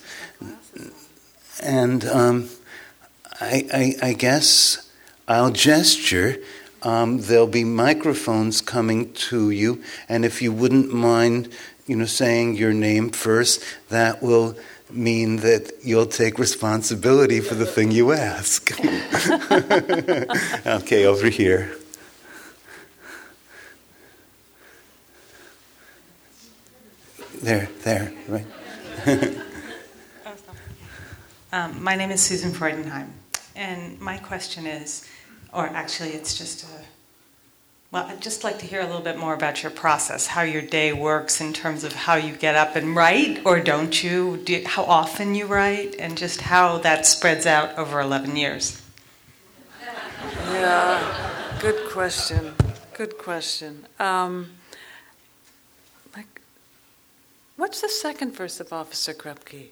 And I guess I'll gesture. There'll be microphones coming to you. And if you wouldn't mind, saying your name first, that will mean that you'll take responsibility for the thing you ask. Okay, over here. There, right. My name is Susan Freudenheim, and my question is, or actually it's just I'd just like to hear a little bit more about your process, how your day works in terms of how you get up and write, or don't you, how often you write, and just how that spreads out over 11 years. Yeah, good question. What's the second verse of Officer Krupke?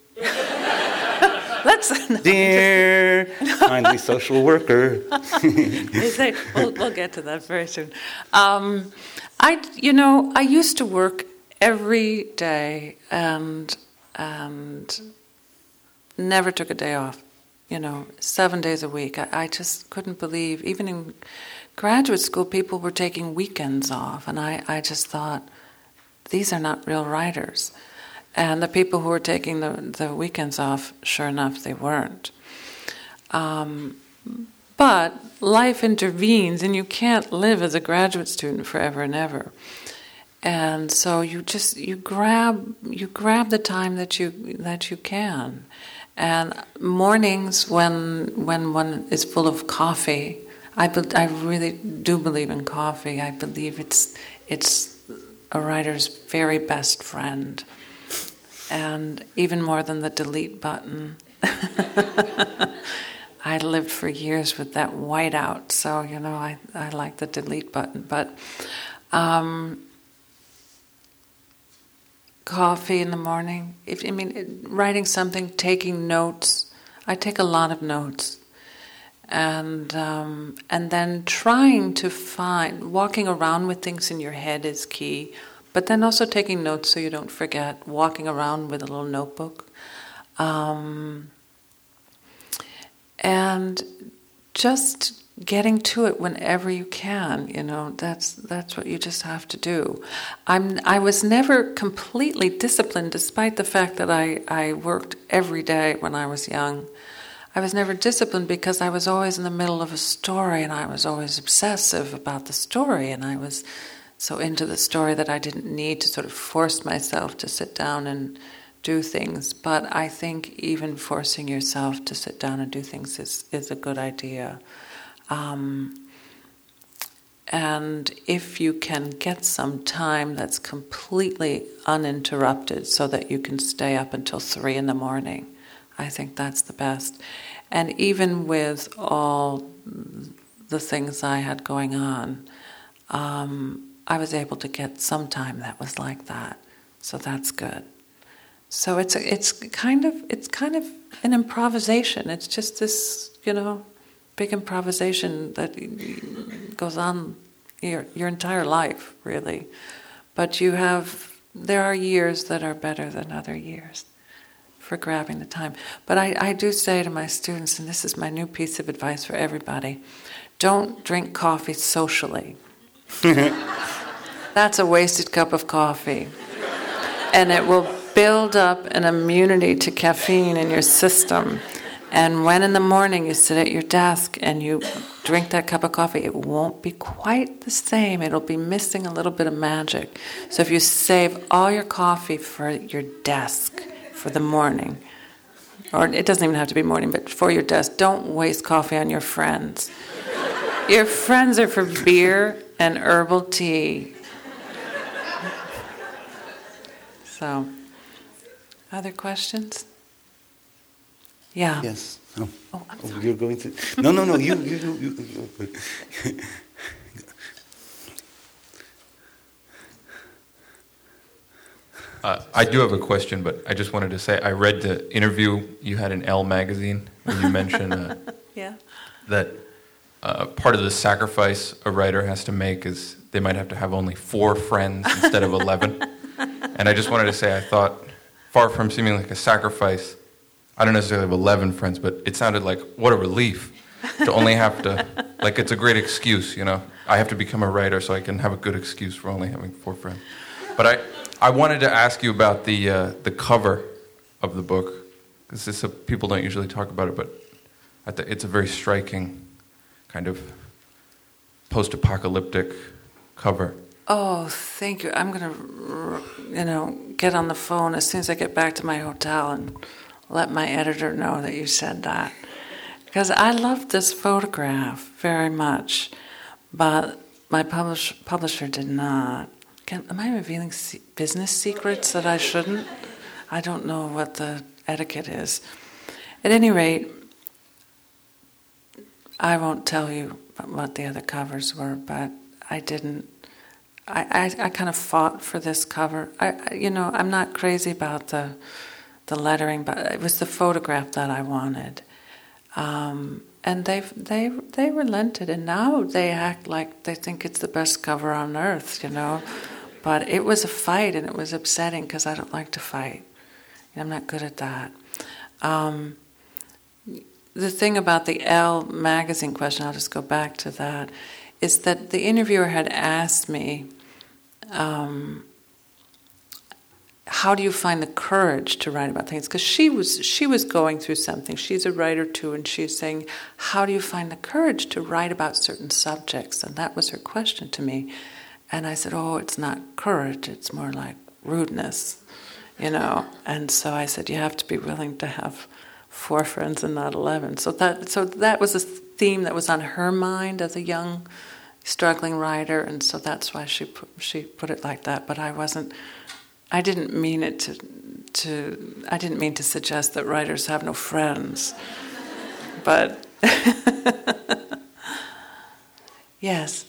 Dear kindly social worker. We'll get to that very soon. I used to work every day and never took a day off. 7 days a week. I just couldn't believe, even in graduate school, people were taking weekends off, and I just thought, these are not real writers. And the people who were taking the weekends off, sure enough, they weren't. But life intervenes, and you can't live as a graduate student forever and ever. And so you grab the time that you can. And mornings when one is full of coffee, I really do believe in coffee. I believe it's a writer's very best friend, and even more than the delete button. I lived for years with that whiteout, so I like the delete button. But coffee in the morning. Writing something, taking notes. I take a lot of notes. And then trying to walking around with things in your head is key, but then also taking notes so you don't forget, walking around with a little notebook. And just getting to it whenever you can, that's what you just have to do. I was never completely disciplined, despite the fact that I worked every day when I was young. I was never disciplined because I was always in the middle of a story, and I was always obsessive about the story, and I was so into the story that I didn't need to sort of force myself to sit down and do things. But I think even forcing yourself to sit down and do things is a good idea. And if you can get some time that's completely uninterrupted so that you can stay up until 3 a.m, I think that's the best. And even with all the things I had going on, I was able to get some time that was like that. So that's good. So it's kind of an improvisation. It's just this, big improvisation that goes on your entire life, really. But there are years that are better than other years for grabbing the time. But I do say to my students, and this is my new piece of advice for everybody, don't drink coffee socially. That's a wasted cup of coffee. And it will build up an immunity to caffeine in your system. And when in the morning you sit at your desk and you drink that cup of coffee, it won't be quite the same. It'll be missing a little bit of magic. So if you save all your coffee for your desk, for the morning, or it doesn't even have to be morning, but for your desk, don't waste coffee on your friends. Your friends are for beer and herbal tea. So, other questions? Yeah. Yes. Oh, I'm sorry. You're going to. No. You. I do have a question, but I just wanted to say I read the interview you had in Elle magazine where you mentioned Yeah. that part of the sacrifice a writer has to make is they might have to have only 4 friends instead of 11. And I just wanted to say I thought, far from seeming like a sacrifice, I don't necessarily have 11 friends, but it sounded like, what a relief to only have to, like it's a great excuse, you know. I have to become a writer so I can have a good excuse for only having 4 friends. But I wanted to ask you about the cover of the book, because people don't usually talk about it, but it's a very striking kind of post-apocalyptic cover. Oh, thank you. I'm going to, get on the phone as soon as I get back to my hotel and let my editor know that you said that. Because I loved this photograph very much, but my publisher did not. Am I revealing business secrets that I shouldn't? I don't know what the etiquette is. At any rate, I won't tell you what the other covers were, but I didn't. I kind of fought for this cover. I'm not crazy about the lettering, but it was the photograph that I wanted. And they relented, and now they act like they think it's the best cover on earth, But it was a fight, and it was upsetting because I don't like to fight. I'm not good at that. The thing about the Elle magazine question, I'll just go back to that, is that the interviewer had asked me, how do you find the courage to write about things? Because she was going through something. She's a writer too, and she's saying, how do you find the courage to write about certain subjects? And that was her question to me. And I said, it's not courage, it's more like rudeness, And so I said, you have to be willing to have 4 friends and not 11. So that was a theme that was on her mind as a young, struggling writer, and so that's why she put it like that. But I didn't mean it I didn't mean to suggest that writers have no friends. But yes.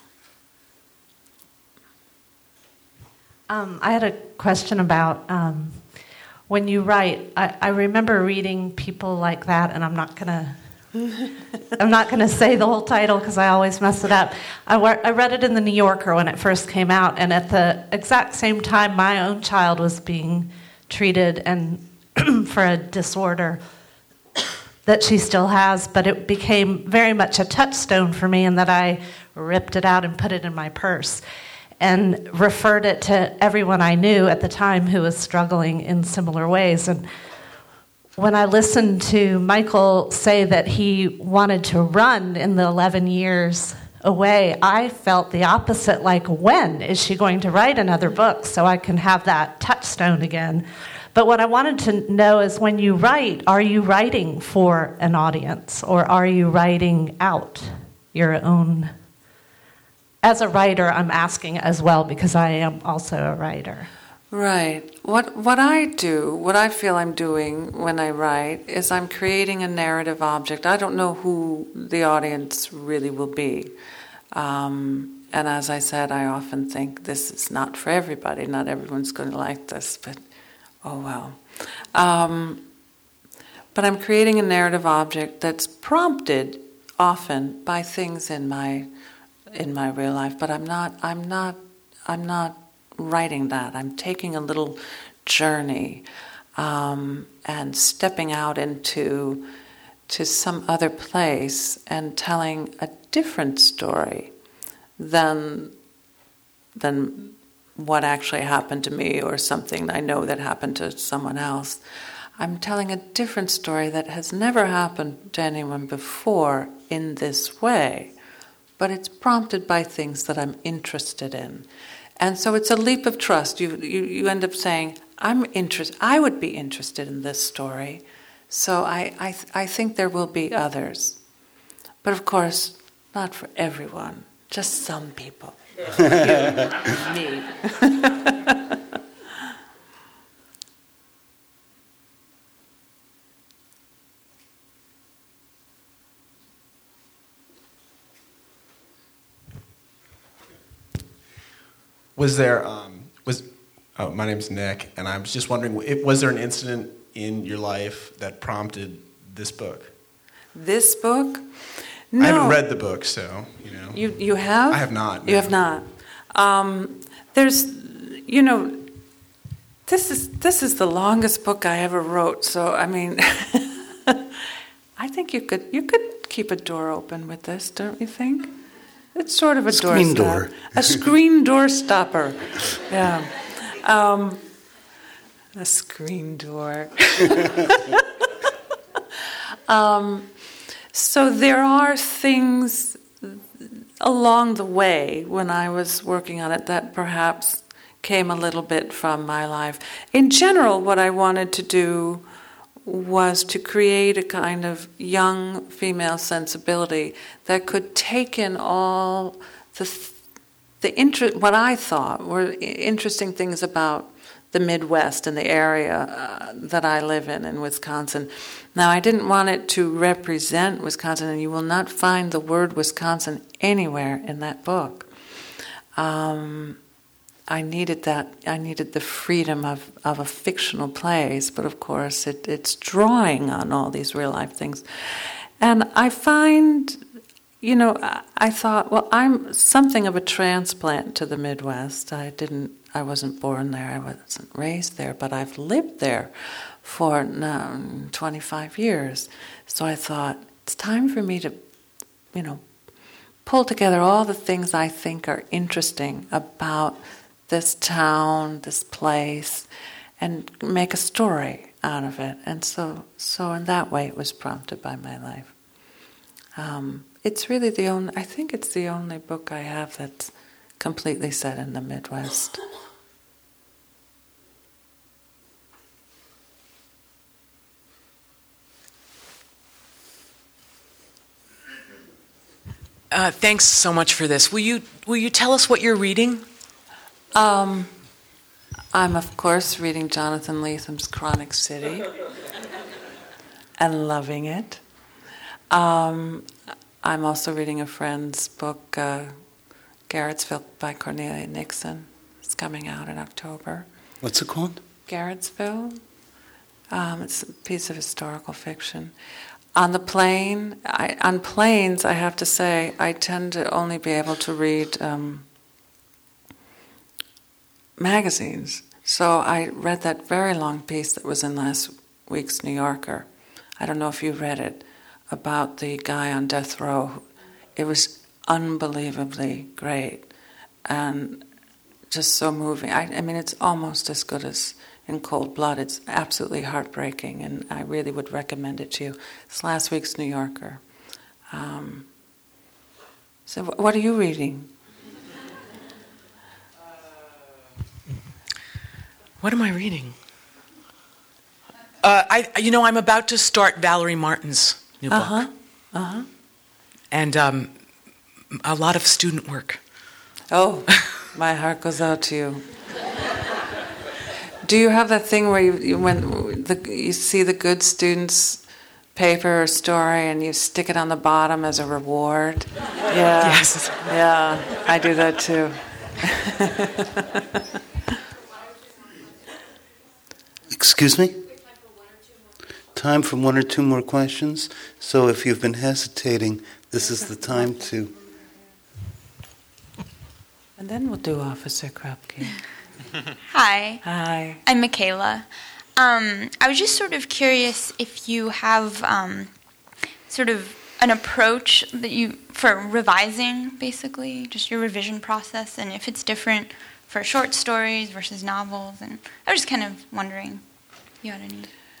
I had a question about when you write. I remember reading people like that, and I'm not gonna say the whole title because I always mess it up. I read it in the New Yorker when it first came out, and at the exact same time, my own child was being treated and for a disorder that she still has. But it became very much a touchstone for me, in that I ripped it out and put it in my purse, and referred it to everyone I knew at the time who was struggling in similar ways. And when I listened to Michael say that he wanted to run in the 11 years away, I felt the opposite, like, when is she going to write another book so I can have that touchstone again? But what I wanted to know is, when you write, are you writing for an audience, or are you writing out your own? As a writer, I'm asking as well because I am also a writer. Right. What I do, what I feel I'm doing when I write, is I'm creating a narrative object. I don't know who the audience really will be. And as I said, I often think this is not for everybody. Not everyone's going to like this, but oh well. But I'm creating a narrative object that's prompted often by things in my real life, but I'm not writing that. I'm taking a little journey and stepping out into some other place and telling a different story than what actually happened to me, or something I know that happened to someone else. I'm telling a different story that has never happened to anyone before in this way, but it's prompted by things that I'm interested in. And so it's a leap of trust. You end up saying, I would be interested in this story, so I think there will be others. But of course, not for everyone, just some people. You, me. Was there My name's Nick, and I was just wondering, was there an incident in your life that prompted this book? This book? No. I haven't read the book, so, you know. You have? I have not. No. You have not. There's, you know, this is the longest book I ever wrote, so, I mean, I think you could keep a door open with this, don't you think? It's sort of a screen door. A screen door stopper. Yeah. A screen door. So there are things along the way when I was working on it that perhaps came a little bit from my life. In general, what I wanted to do was to create a kind of young female sensibility that could take in all what I thought were interesting things about the Midwest and the area that I live in Wisconsin. Now, I didn't want it to represent Wisconsin, and you will not find the word Wisconsin anywhere in that book. I needed that. I needed the freedom of a fictional place, but of course it's drawing on all these real life things. And I find, you know, I thought, well, I'm something of a transplant to the Midwest. I wasn't born there, I wasn't raised there, but I've lived there for 25 years. So I thought, it's time for me to, you know, pull together all the things I think are interesting about this town, this place, and make a story out of it. And so in that way it was prompted by my life. It's really I think it's the only book I have that's completely set in the Midwest. Thanks so much for this. Will you tell us what you're reading? I'm, of course, reading Jonathan Letham's Chronic City and loving it. I'm also reading a friend's book, Garrettsville by Cornelia Nixon. It's coming out in October. What's it called? Garrettsville. It's a piece of historical fiction. On planes, I have to say, I tend to only be able to read magazines. So I read that very long piece that was in last week's New Yorker. I don't know if you read it, about the guy on death row. It was unbelievably great and just so moving. I mean, it's almost as good as In Cold Blood. It's absolutely heartbreaking, and I really would recommend it to you. It's last week's New Yorker. So what are you reading? What am I reading? I'm about to start Valerie Martin's new book. And a lot of student work. Oh, my heart goes out to you. Do you have that thing where you see the good students' paper or story and you stick it on the bottom as a reward? Yeah. Yes. Yeah, I do that too. Excuse me? Time for one or two more questions. So if you've been hesitating, this is the time to... And then we'll do Officer Krupke. Hi. Hi. I'm Michaela. I was just sort of curious if you have sort of an approach for revising, basically, just your revision process, and if it's different for short stories versus novels. And I was just kind of wondering if you had any.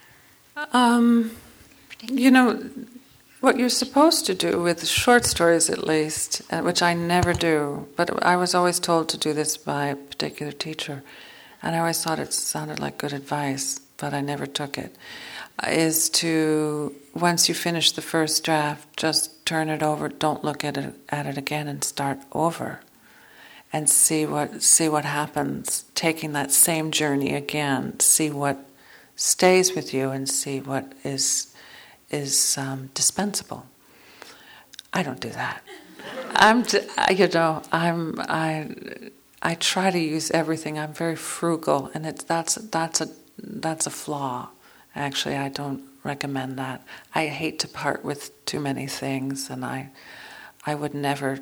You know, what you're supposed to do with short stories, at least, which I never do, but I was always told to do this by a particular teacher, and I always thought it sounded like good advice, but I never took it, is to, once you finish the first draft, just turn it over, don't look at it again, and start over, and see what happens, taking that same journey again, see what stays with you, and see what is dispensable. I don't do that. I I try to use everything. I'm very frugal, and that's a flaw. Actually, I don't recommend that. I hate to part with too many things, and I would never,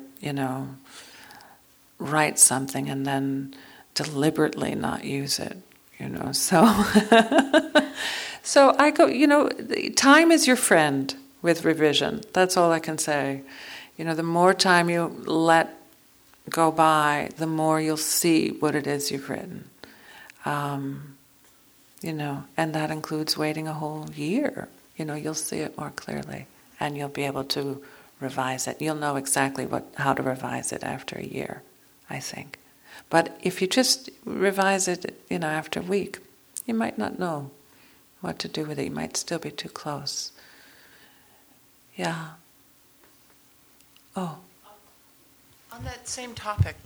write something and then deliberately not use it, So, so I go, time is your friend with revision. That's all I can say. The more time you let go by, the more you'll see what it is you've written. And that includes waiting a whole year. You'll see it more clearly, and you'll be able to revise it. You'll know exactly how to revise it after a year, I think. But if you just revise it, after a week, you might not know what to do with it. You might still be too close. Yeah. Oh. On that same topic.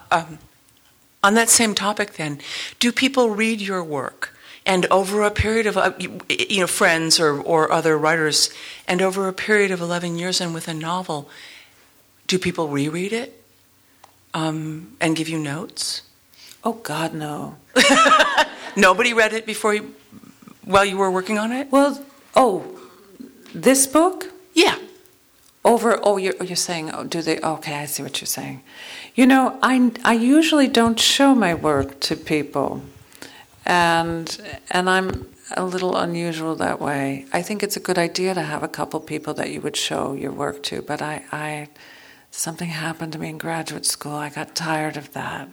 Then, do people read your work? And over a period of, friends or other writers, and over a period of 11 years and with a novel, do people reread it and give you notes? Oh, God, no. Nobody read it while you were working on it? Well, this book? Yeah. You're saying, do they? Okay, I see what you're saying. I usually don't show my work to people. And I'm a little unusual that way. I think it's a good idea to have a couple people that you would show your work to, but something happened to me in graduate school. I got tired of that.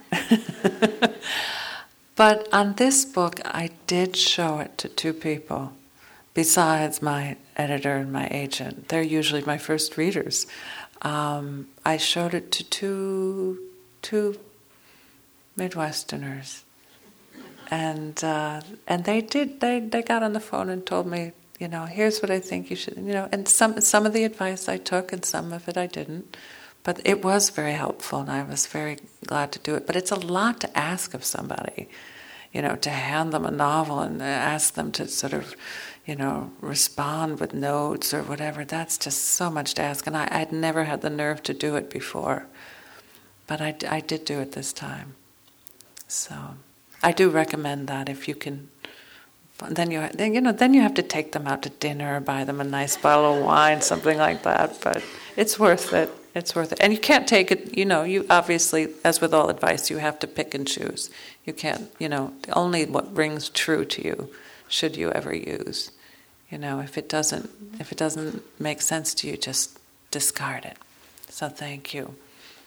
But on this book, I did show it to two people, besides my editor and my agent. They're usually my first readers. I showed it to two Midwesterners. And they did. They got on the phone and told me, here's what I think you should. And some of the advice I took, and some of it I didn't. But it was very helpful, and I was very glad to do it. But it's a lot to ask of somebody, to hand them a novel and ask them to sort of, respond with notes or whatever. That's just so much to ask, and I'd never had the nerve to do it before. But I did do it this time. So I do recommend that if you can. Then you have to take them out to dinner, or buy them a nice bottle of wine, something like that. But it's worth it. It's worth it. And you can't take it. You obviously, as with all advice, you have to pick and choose. You can't. Only what rings true to you should you ever use. If it doesn't make sense to you, just discard it. So thank you.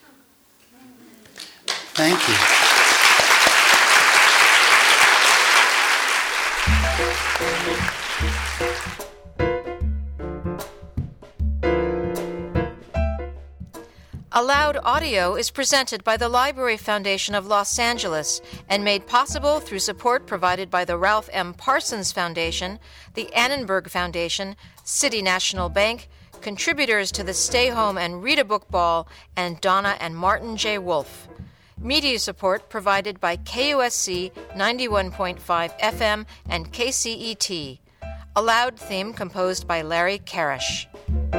Thank you. Aloud Audio is presented by the Library Foundation of Los Angeles and made possible through support provided by the Ralph M. Parsons Foundation, the Annenberg Foundation, City National Bank, contributors to the Stay Home and Read a Book Ball, and Donna and Martin J. Wolfe. Media support provided by KUSC 91.5 FM and KCET. Aloud theme composed by Larry Karish.